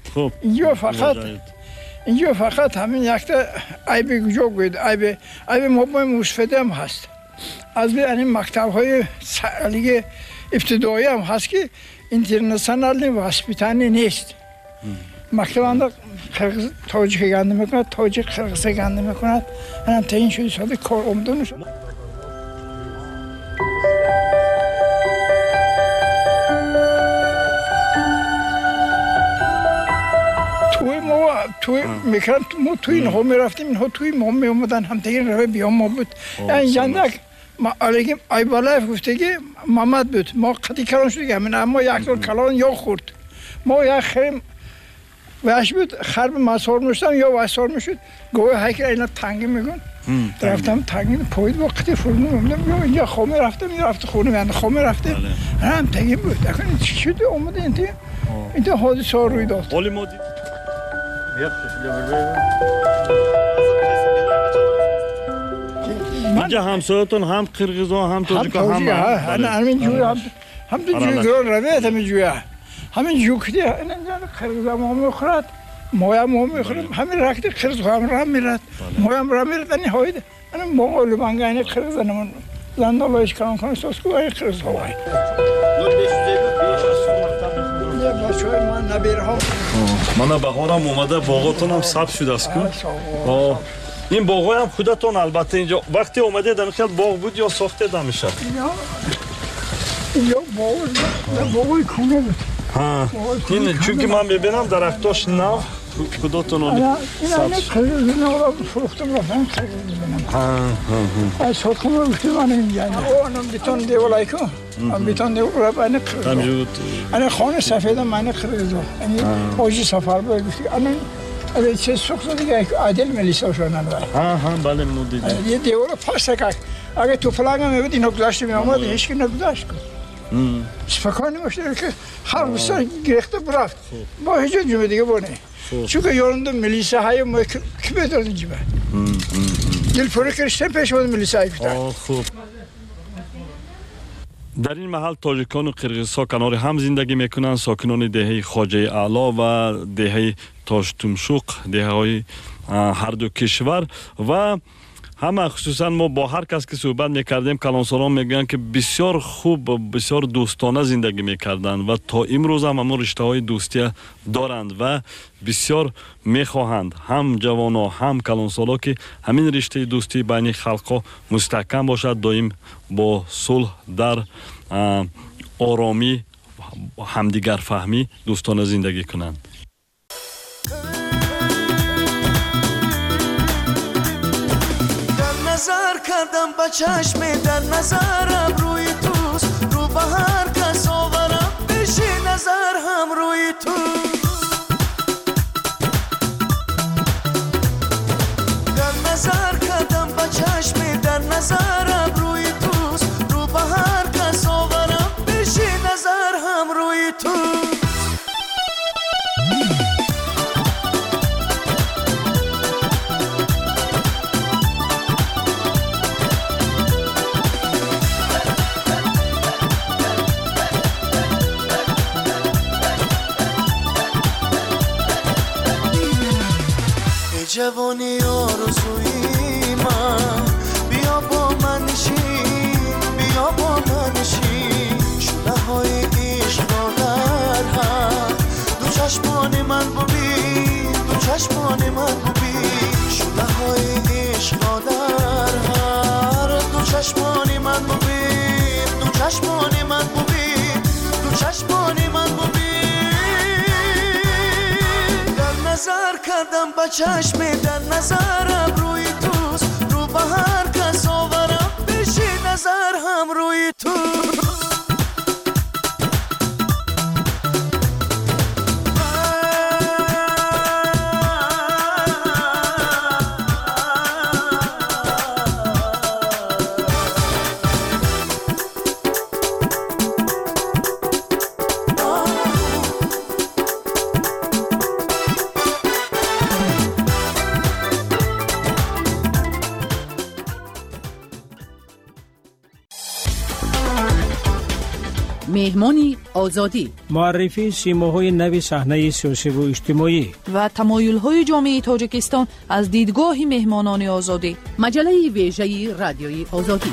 اینجا فقط همین یک تا عیب گجا گوید عیب مبای مصفده هم هست از این مکتب های لیگ ابتدایی هم هست که اینترنشنال و هسپیتانی نیست مکتب اندر تاجیک گنده میکند تاجیک قرقزه گنده میکند من تا این شدی ساده کار اومده نشد توی میکرم ما توی اینها میرفتیم اینها توی ما میومدن هم تگه روی بیام ما بود این جندک علیگیم ایبالایف گفته که محمد بود ما قطعی کلان شده که اما یک دور کلان یا خورد ما یک خریم وش بود خرب مسار میشتم یا وشار میشد گوه هیکل اینا تنگی میگن رفتم تنگی پایید وقتی فرمون میمدم یا اینجا خواه رفتم این رفت خونه میاند خواه رفتم هم تنگی بود اکنون چی شده اومده اینتا حادثه ها روی داد اینجا همسایتون هم قرقیزا هم تاجیکا هم همین جوی هم تو جوی گران رویت همین جوی همین جوی کدی اینجا قرقیزا ما میخورد مایم ما میخورد همین رکتی قرقیزا هم رام میرد مایم رام میرد این هایده این مقالی بانگا این قرقیزا نمون زندالایش کنم کنم ساز که این قرقیزا هایی مانا بهارم اومده باغاتون هم سبز شده است که این باغای هم خودتون البته اینجا وقتی اومده دمیخیل باغ بود یا ساخته دمیشه؟ اینجا باغای کونه بود این چونکه من ببینم درختاش نو کداتون این قرقیزی نورا فروختم رفتم قرقیزی بینم از خودکم رو گفتیم من اینجا اونم بیتون دیولای کن بیتون دیولای بینه قرقیزی این خانه سفیده من قرقیزی این آجی سفر باید گفتی اگه چه سخت دیگه عادل ملیسا شدن بله مودید یه دیوار پاس که اگه تو فلان هم میبود اینو گذاشته میامد هیچ کی نگذاشت فکر نمیشه که هر بسیار گرفته برفت با هیچ جمعه دیگه بونه چون که یارنده ملیسا های ما کی بدارد اینجا دل پره کرشتن پیش بود ملیسا های کتن خوب در این محل تاجیکان و قرقیزها کنار هم زندگی میکنند ساکنان دهه خواجه اعلی و دهه تاشتمشوق دهه های هر دو کشور و همه خصوصا ما با هر کس که صحبت میکردیم کلانساران میگن که بسیار خوب بسیار دوستانه زندگی میکردن و تا امروز هم همون رشته های دوستی دارند و بسیار میخواهند هم جوانا هم کلانسارا که همین رشته دوستی بین خلقا مستحکم باشد دائم با صلح در آرامی همدیگر فهمی دوستانه زندگی کنند. نظر کردم با چشم در نظرم روی توست رو به هر کس آورم پیش نظر هم روی توست در نظر کردم با چشم در نظرم روی توست رو به هر کس آورم پیش نظر هم روی توست جوانی آرزوی من بیا با من نشین بیا با من نشین شده های عشق را در هم دو چشمان من ببین دو چشمان من ببین شده های عشق را در هم دو چشمان من ببین دو چشمان من ببین کردم با چشم در نظرم روی توست رو به هر کس آورم پیش نظر هم روی تو مهمانی آزادی، معرفی سیماهای نوی صحنه سیاسی و اجتماعی و تمایل‌های جامعه تاجیکستان از دیدگاه مهمانان آزادی. مجله ویژه رادیوی آزادی.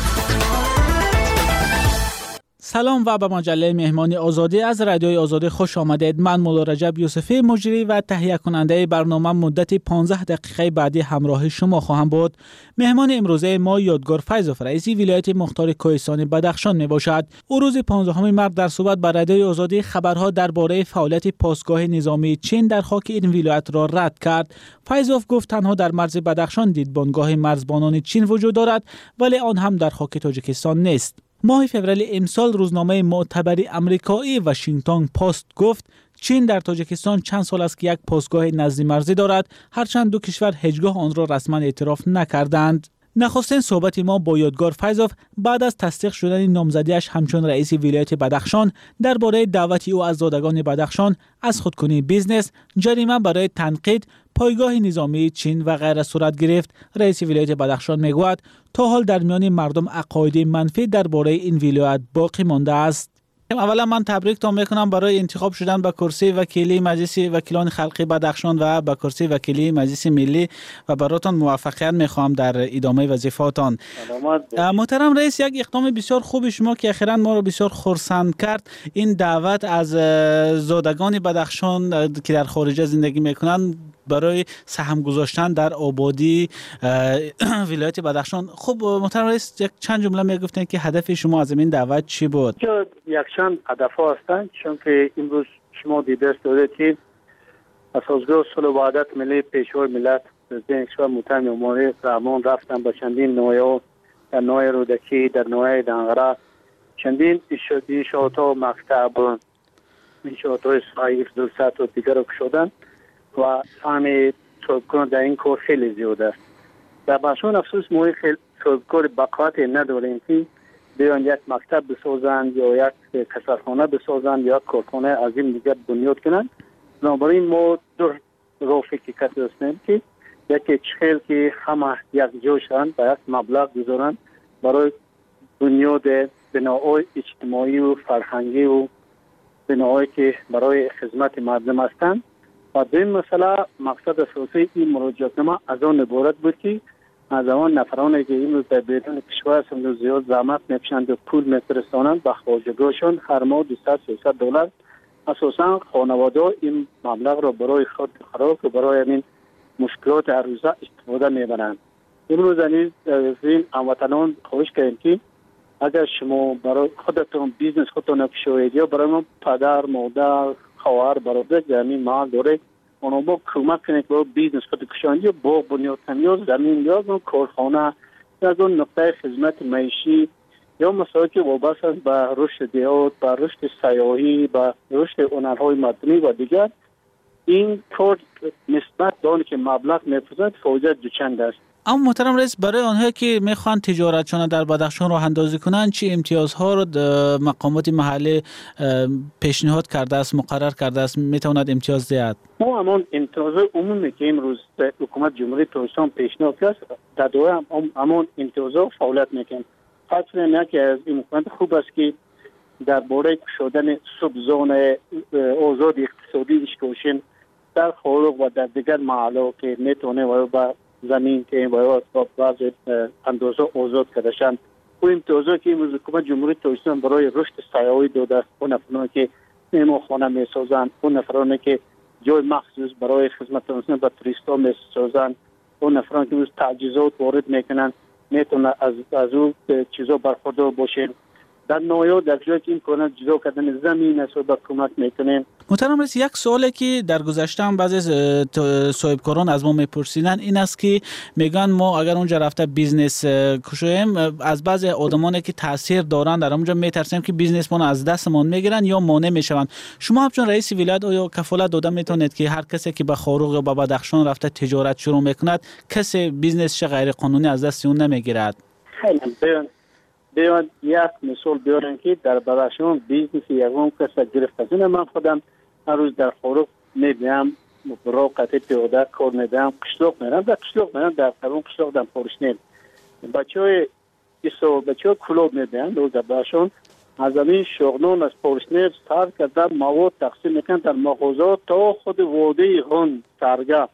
سلام و به مجله مهمانی آزادی از رادیوی آزادی خوش آمدید. من مولا رجب یوسفی مجری و تهیه کننده برنامه مدت 15 دقیقه بعدی همراه شما خواهم بود. مهمان امروزه ما یادگار فیضوف رئیس ولایت مختار کوهستان بدخشان می باشد. او روز 15 مارس در صحبت با رادیوی آزادی خبرها درباره فعالیت پاسگاه نظامی چین در خاک این ولایت را رد کرد. فیضوف گفت تنها در مرز بدخشان دیدبانگاه مرزبانان چین وجود دارد ولی آن هم در خاک تاجیکستان نیست. ماه فوریه امسال روزنامه معتبر امریکایی واشنگتن پست گفت چین در تاجیکستان چند سال است که یک پاسگاه نزدی مرزی دارد، هرچند دو کشور هیچگاه آن را رسما اعتراف نکردند. نخستین صحبت ما با یادگار فیضوف بعد از تصدیق شدن نامزدیش همچون رئیس ولایت بدخشان درباره دعوت او از زادگان بدخشان از خودکنی بیزنس، جریمه برای تنقید پایگاه نظامی چین و غیره صورت گرفت. رئیس ولایت بدخشان میگوید تا حال در میان مردم عقاید منفی درباره این ولایت باقی مانده است. اولا من تبریکتان میکنم برای انتخاب شدن به کرسی وکیلی مجلس وکیلان خلقی بدخشان و به کرسی وکیلی مجلس ملی و براتون موفقیت میخوام در ادامه وظیفه‌تان. محترم رئیس، یک اقدام بسیار خوب شما که اخیراً ما رو بسیار خرسند کرد، این دعوت از زادگان بدخشان که در خارج زندگی میکنن برای سهم گذاشتن در آبادی ولایت بدخشان. خب محترم رئیس، یک چند جمله میگفتن که هدف شما از این دعوت چی بود؟ یک چند هدف هستند، چون که امروز شما دیده است که اساسگاه صلح و وحدت ملی پیشور ملت پرزیدنت کشور محترم عمری رحمان رفتن به چندین نوعه در نوع رودکی، در نوع دنغره، چندین انشاءات‌ها و مکتب، انشاءات‌های صحیح دلست و دیگر رو شدن و فهم صحبکار در این کار خیلی زیاد است. در بخشان افسوس ما خیلی صحبکار بقایت نداریم که بیان یک مکتب بسازند یا یک کسرخانه بسازند یا یک کارخانه عظیم دیگر بنیاد کنند. بنابراین ما دو راه فکر کردیم که یکی چخیل که همه یک جا شدند و یک مبلغ گذارند برای بنیاد بناهای اجتماعی و فرهنگی و بناهایی که برای خدمت مردم هستند. و دویم مسئله مقصد اساسی این مراجعتنامه از آن عبارت بود که از آن نفرانی که امروز در بیرون کشور هستند زیاد زحمت میکشند و پول میفرستانند به خواجگاهشان هر ماه $200-300 اساسا خانواده این مبلغ را برای خود خراب و برای این مشکلات هر روزه استفاده میبرند. امروز این هموطنان خواهش کردیم که اگر شما برای خودتون بیزنس خودتون نکشوید یا برای ما پدر مادر خواهر برادر جمعی محل داره اونا با کمک کنید با بیزنس خود کشاندی یا باغ بنیاد کنید یا زمین یا کارخانه یا از اون نقطه خدمت معیشی یا مسائلی که وابسته است به رشد دیهات، به رشد سیاحی، به رشد هنرهای مدنی و دیگر، این کار نسبت به آنی که مبلغ می‌فرستند فایده دوچند است. اما محترم رئیس، برای آنها که میخوان تجارتشان در بدخشان راه اندازی کنند چه امتیازها رو مقامات محلی پیشنهاد کرده است، مقرر کرده است، میتواند امتیاز دهد؟ ما همان امتیاز عمومی که امروز حکومت جمهوری تاجیکستان پیشنهاد کرد در دوره همان امتیازها فعالیت میکنیم. خاطر اینه که از این حکومت خوب است که درباره شدن سبزون آزاد اقتصادی اشکوشن در خارق و در دیگر محلات که میتونه و زمین که باید با بعض اندازه آزاد کردشن و امتیازها که امروز حکومت جمهوری تاجیکستان برای رشد سیاحی داده است، اون نفرانی که مهمانخانه میسازند، اون نفرانی که جای مخصوص برای خدمت رساندن به توریستا میسازند، اون نفرانی که امروز تجهیزات وارد میکنند میتونه از اون چیزا برخوردار باشه. در نوعا در جایی که این کنند جدا کردن زمین است و به کمک میکنیم محترم رئیس، یک سوالی که در گذشته هم بعضی صاحبکاران از ما میپرسیدن این است که میگن ما اگر اونجا رفته بیزنس کشویم از بعضی آدمانی که تاثیر دارن در اونجا میترسیم که بیزنس ما از دستمون میگیرن یا مانع میشوند. شما همچون رئیس ولایت آیا کفالت داده میتونید که هر کسی که به خاروق یا به بدخشان رفته تجارت شروع میکند کسی بیزنس غیر قانونی از دست اون نمیگیرد؟ خیلی بیان یک مثال بیارن که در بدخشان بیزنس یکم کس گرفته. من خودم هر روز در خاروق میبینم برای قطع پیاده کار میدم، قشلاق میرم در قرون قشلاق در پورشنیل بچه های کلوب میدن در بدخشان از همین شغلان از پورشنیل سر کردن مواد تقسیم میکنن در مغازات تا خود وادی هون سرگاه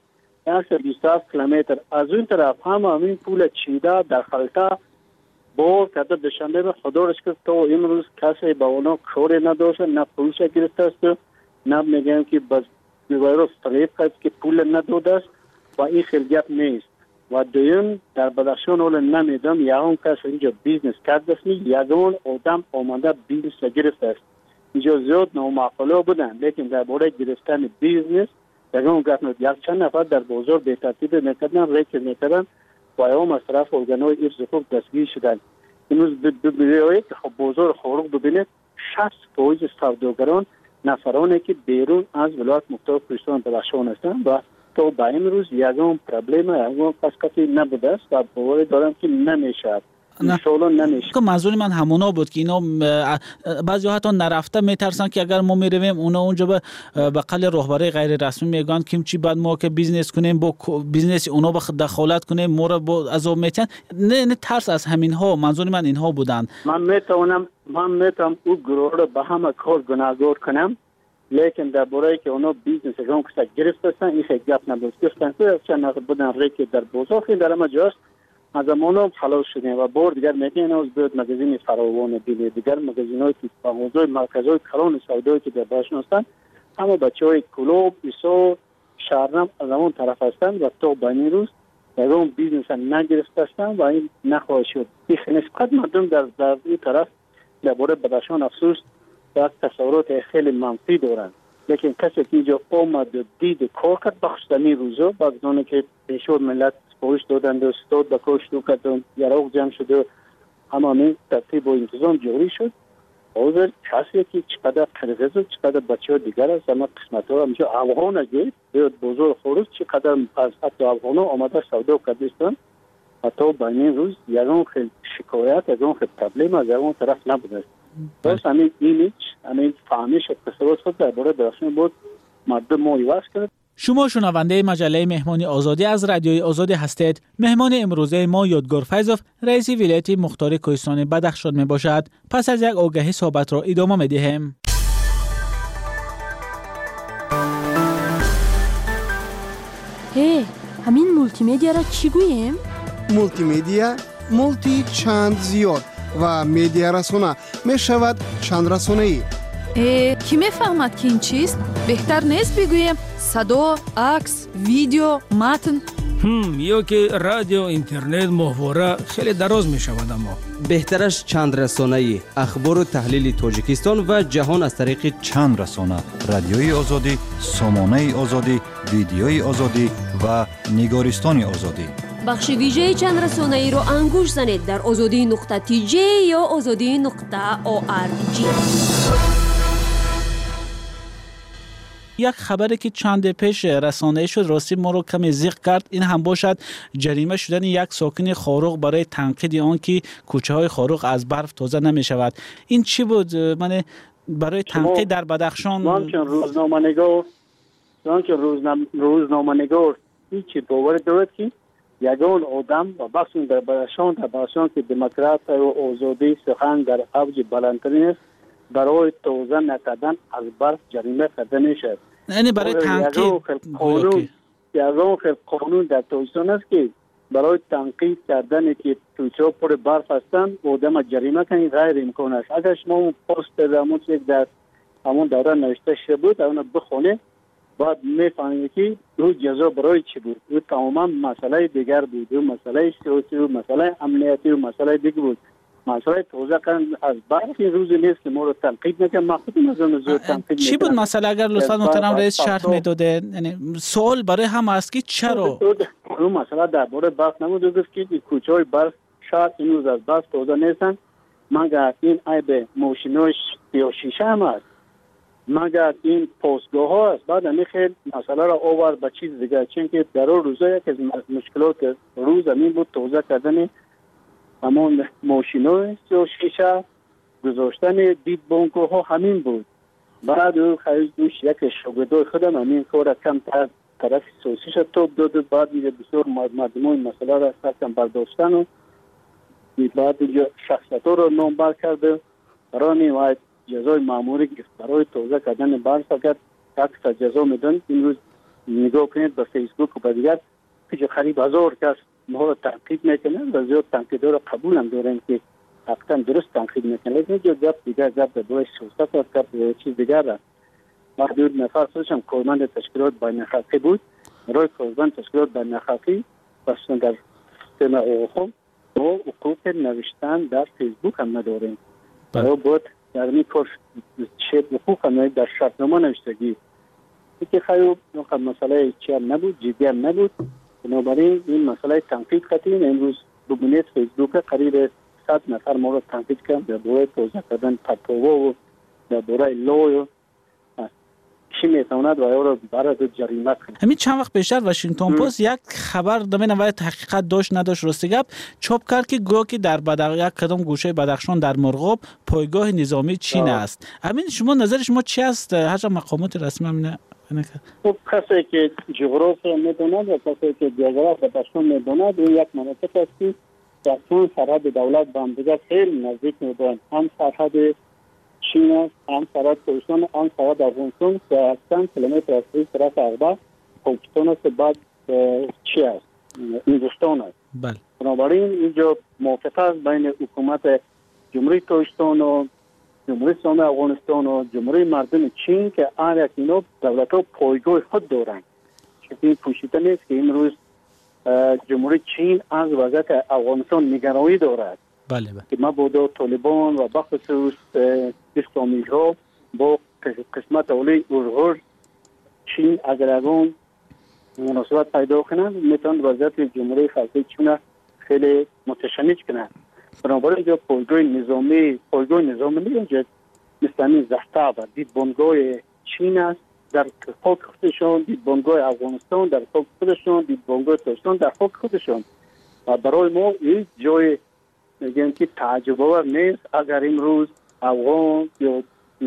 127 کیلومتر. از اون طرف همین پول چیده در خلطه بار کرده دوشنبه. خدا را شکر تا امروز کسی با اونا کاری نداشت، نه پولش گرفته است نه میگن که بس بیوایرو فریب کرد که پول نداده است و این خیلی گپ نیست. و دویم در بدخشان اول نمیدم یکم کس اینجا بیزنس کرده است، یکم آدم آمده بیزنس گرفته است. اینجا زیاد نامعقوله بودن، لیکن در باره گرفتن بیزنس یکم گپ نید. یک چند نفر در بازار به ترتیب میکردن، ریک میکردن و ایام از طرف ارگانهای ارز خوب دستگیر شدن. امروز ببینید که بازار خاروق ببینید 60% سوداگران نفرانی که بیرون از ولایت مختار کوهستان بدخشان هستند و تا به امروز یکم پرابلم یکم کسی نبوده است و باور دارم که نمیشه. که منظور من همونا بود که اینا بعضی حتی نرفته میترسن که اگر ما میرویم اونا اونجا به بقل رهبری غیر رسمی میگن که چی بعد ما که بیزنس کنیم با بیزنس اونا به دخالت کنیم ما رو با عذاب میتن. نه ترس از همین ها. منظور من اینها بودن. من میتونم او گروه رو به همه کار گناهگار کنم، لیکن در باره که اونا بیزنس اگرام کسا گرفتن این خیلی گپ نبود. گفتن که چند نقل بودن ریکی در بازار خیلی در همه جاست از امانم خلاص شدیم و بار دیگر میگن از بیاد مگزین فراوان بینه دیگر مگزین های که موضوع مرکز های کلان سودایی که در باشن هستن همه بچه های کلوب ایسا شهرنم از همون طرف هستن و تا با این روز در اون بیزنس نگرفته هستن و این نخواهد شد. نسبت مردم در این طرف در باره بدخشان افسوس در تصورات خیلی منفی دارن، لیکن کسی که اینجا آمد و دید کار کرد بخشتنی روزا بعضی که پیشور ملت پوش دادند و استاد با کار شروع کردن یراق جمع شد و همه ترتیب و انتظام جاری شد. حاضر کسی که چقدر قرغز و چقدر بچه ها دیگر است اما قسمت ها همچه افغان اگه بیاد بزرگ خورد چقدر از حتی افغان ها آمده سودا کردستان و تا بین روز یکم خیلی شکایت یکم خیلی پرابلم از یکم طرف نبوده است. بس همین ایمیج همین فهمیش تصورات خود در باره درشون بود مردم ما ایواز کرد. شما شنونده مجله مهمانی آزادی از رادیوی آزادی هستید. مهمان امروزه ما یادگار فیضوف رئیس ولایت مختار کوهستان بدخشان می باشد. پس از یک آگهی صحبت را ادامه می دهیم. همین مولتی میدیا را چی گوییم؟ مولتی میدیا مولتی چند زیاد و میدیا رسانه می شود چند رسانه ای. کی میفهمد که این چیست؟ بهتر نیست بگویم صدا، عکس، ویدیو، متن؟ یا که رادیو، اینترنت، محوره خیلی دراز می شود. اما بهترش چند رسانه‌ای اخبار و تحلیل تاجیکستان و جهان از طریق چند رسانه: رادیوی آزادی، سامانه آزادی، ویدیوی آزادی و نگارستان آزادی. بخش ویژه چند رسانه‌ای رو انگوش زنید در azadi.tj یا azadi.org. یک خبری که چند پیش رسانه شد راستی ما رو کمی زیق کرد. این هم باشد جریمه شدن یک ساکن خاروق برای تنقید آن که کوچه های خاروق از برف تازه نمی شود. این چی بود؟ من برای تنقید در بدخشان من که روزنامه‌نگار هیچی باور دارد که یگان آدم و بخش در بدخشان که دموکرات و آزادی سخن در اوج بلندترین است برای توزیع نکردن از برف جریمه کرده میشد. یعنی برای تنقید قانون در تویستان است که برای تنقید کردن که تویچه پر برف هستند آدم جریمه کنید غیر امکان است. اگر شما اون پست در همون دوره نوشته شده بود اون بخونه بعد میفهمید که او جزا برای چی بود. او تماما مسئله دیگر بود، او مسئله سیاسی و مسئله امنیتی و مسئله دیگر بود. مسئله توزیع کردن از برخی روز نیست که ما رو تنقید میکنن. ما خودم از اون زود تنقید چی بود مسئله اگر لطفا محترم رئیس شرح میداده؟ یعنی سوال برای هم است که چرا اون مسئله درباره برق نبود گفت که کوچه‌های برق شاید این روز از برق توزیع نیستن، مگر این عیب ماشین‌های شیشه هم است، مگر این پستگاه ها است. بعد میخواد مسئله را آورد به چیز دیگه، چون که در اون روزا یک از مشکلات روز همین بود توزیع کردن همون ماشین‌های شیشه، گذاشتن دید بانک‌ها ها همین بود. بعد او خیلی یک شاگردای خودم همین کار کم طرف سیاسیش توپ داده، بعد میگه بسیار مردم این مسئله را سرکم برداشتن و بعد اینجا شخصیت رو نامبر کرده. برای نهایت جزای ماموری گفت برای توزیع کردن برق فقط یک جزا میدن. این روز نگاه کنید به فیسبوک و به دیگر که قریب 1000 کس ما رو تنقید میکنن و زیاد تنقیدها رو قبول هم دارن که حقیقتا درست تنقید میکنن، لیکن اینجا گپ دیگر گپ برای سیاست و گپ چیز دیگر است. محدود نفر خودشم کارمند تشکیلات بین‌الخلقی بود، برای کارمند تشکیلات بین‌الخلقی بسیار در سیستم اوخم ما حقوق نوشتن در فیسبوک هم نداریم. برای بود در این کار چه حقوق هم در شرطنامه نوشتگی که خیلی مسئله چی هم نبود، جدی هم نبود. بنابراین این مسئله تنقید کردیم. امروز ببینید فیسبوک قریب 100 نفر ما رو تنقید کردن در دوره توزیع کردن پتووا و در دوره لو چی میتواند و او رو برای جریمه کنه. همین چند وقت پیشتر واشنگتن پست یک خبر دمین نوید حقیقت داشت نداشت راستی گپ چاپ کرد که گویا که در یک کدام گوشه بدخشان در مرغاب پایگاه نظامی چین است. همین شما نظر شما چی است؟ هر مقامات رسمی همینه خب کسی که جغرافیا میدوند و کسی که جغرافیا بدخشان میدوند این یک مناطق است که در چون سرحد دولت با هم دیگر خیلی نزدیک میدوند. هم سرحد چین است، هم سرحد پاکستان، هم سرحد افغانستان که چند کیلومتر از طرف عربه پاکستان است، بعد چی است؟ هندوستان است. بله. بنابراین اینجا موافقه است بین حکومت جمهوری پاکستان و جمهوری اسلامی افغانستان و جمهوری مردم چین که هر یک اینا دولت‌ها پایگاه خود دارند. چون پوشیده نیست که این روز جمهوری چین از وضعیت افغانستان نگرانی دارد. بله. که مبادا طالبان و بخصوص اسلامی ها با قسمت اولی اورغور چین اگر اون مناسبت پیدا کنند میتوان وضعیت جمهوری خلقی چین خیلی متشنج کنند. بنابراین اینجا پایگاه نظامی اینجا مثل زخته و دید بانگاه چین است در خاک خودشان، دید بانگاه افغانستان در خاک خودشان، دید بانگاه پاکستان در خاک خودشان. و برای ما این جای میگن که تعجب آور نیست اگر امروز افغان یا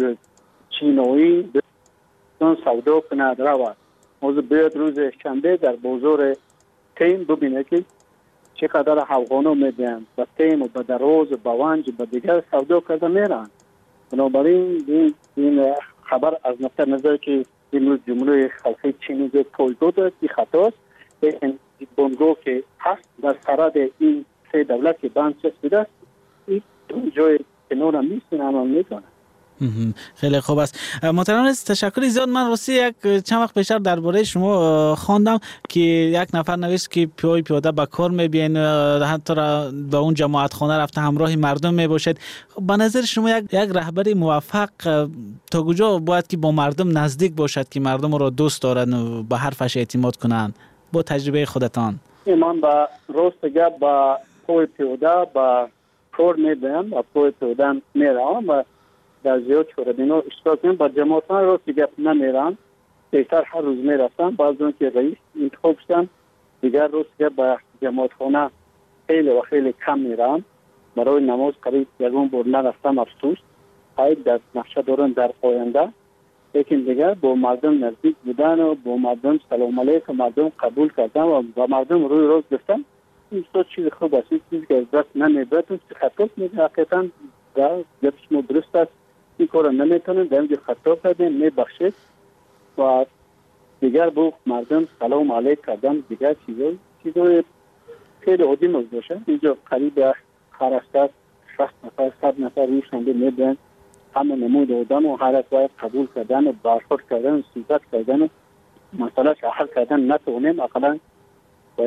چینایی بسیار سودا کند رود. موضوع بیاد روز شنبه در بازار تیم ببینه که چقدر افغانا میدن و تیم و به دراز و به ونج و دیگر سودا کرده میرن. بنابراین این خبر از نقطه نظر که امروز جمهوری خلقی چینی جو پایگاه دارد که خطاست. این بانگاه که هست در سرحد این سه دولت که بند چسبیده است این جای کنار هم نیستن عمل میکنن. خیلی خوب است. محترم رئیس تشکر زیاد. من راستی یک چند وقت پیشتر درباره شما خواندم که یک نفر نوشت که پیاده به کار میبین، حتی به اون جماعت خانه رفته همراه مردم میباشد. به نظر شما یک رهبر موفق تا کجا باید که با مردم نزدیک باشد که مردم را دوست دارن و به حرفش اعتماد کنن با تجربه خودتان؟ من با راست گپ با پای پیاده با کار میدم و پای پیاده میرم و در زیاد چوربینا اشتراک کنم. با جماعتان راست گپ نمیرم، بهتر هر روز میرفتم. بعض اون که رئیس انتخاب شدم دیگر راست گپ با جماعت خانه خیلی و خیلی کم میرم. برای نماز قریب یکون بار نرفتم افسوس. باید در نقشه دارن در آینده، لیکن دیگر با مردم نزدیک بودن و با مردم سلام علیکم مردم قبول کردن و با مردم روی راست گفتن این چیز خوب است. چیزی که از دست نمیبرد خطاست میگه حقیقتا در گپ شما درست است. این کار نمیتونن در اینجا خطا کردن میبخشید و دیگر با مردم سلام علیک کردن دیگر چیزای خیلی عادی باشه. اینجا قریب هر هفته 60 نفر 100 نفر روی شنبه میبرن، همه نمود آدم و هر باید قبول کردن و برخورد کردن و صحبت کردن و مسئله حل کردن نتونیم اقلا با یک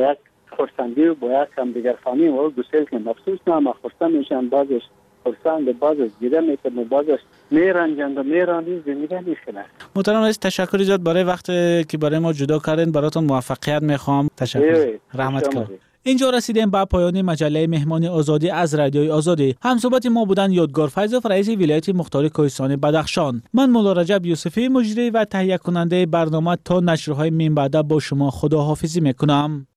خرسندی و با یک هم دیگر فامی و گسیل که مخصوص نه اما خرسند میشن بعضش خرسند بعضش گیره میکنه بعضش میرنجند و میرانی زندگی میشنه. محترم رئیس تشکری زیاد برای وقت که برای ما جدا کردین. براتون موفقیت میخوام. تشکر. رحمت کنم. اینجا رسیدیم به پایان مجله مهمان آزادی از رادیوی آزادی. همصحبت ما بودن یادگار فیضوف رئیس ولایت مختار کوهستان بدخشان. من مولا رجب یوسفی مجری و تهیه کننده برنامه تا نشرهای من بعد با شما خداحافظی میکنم.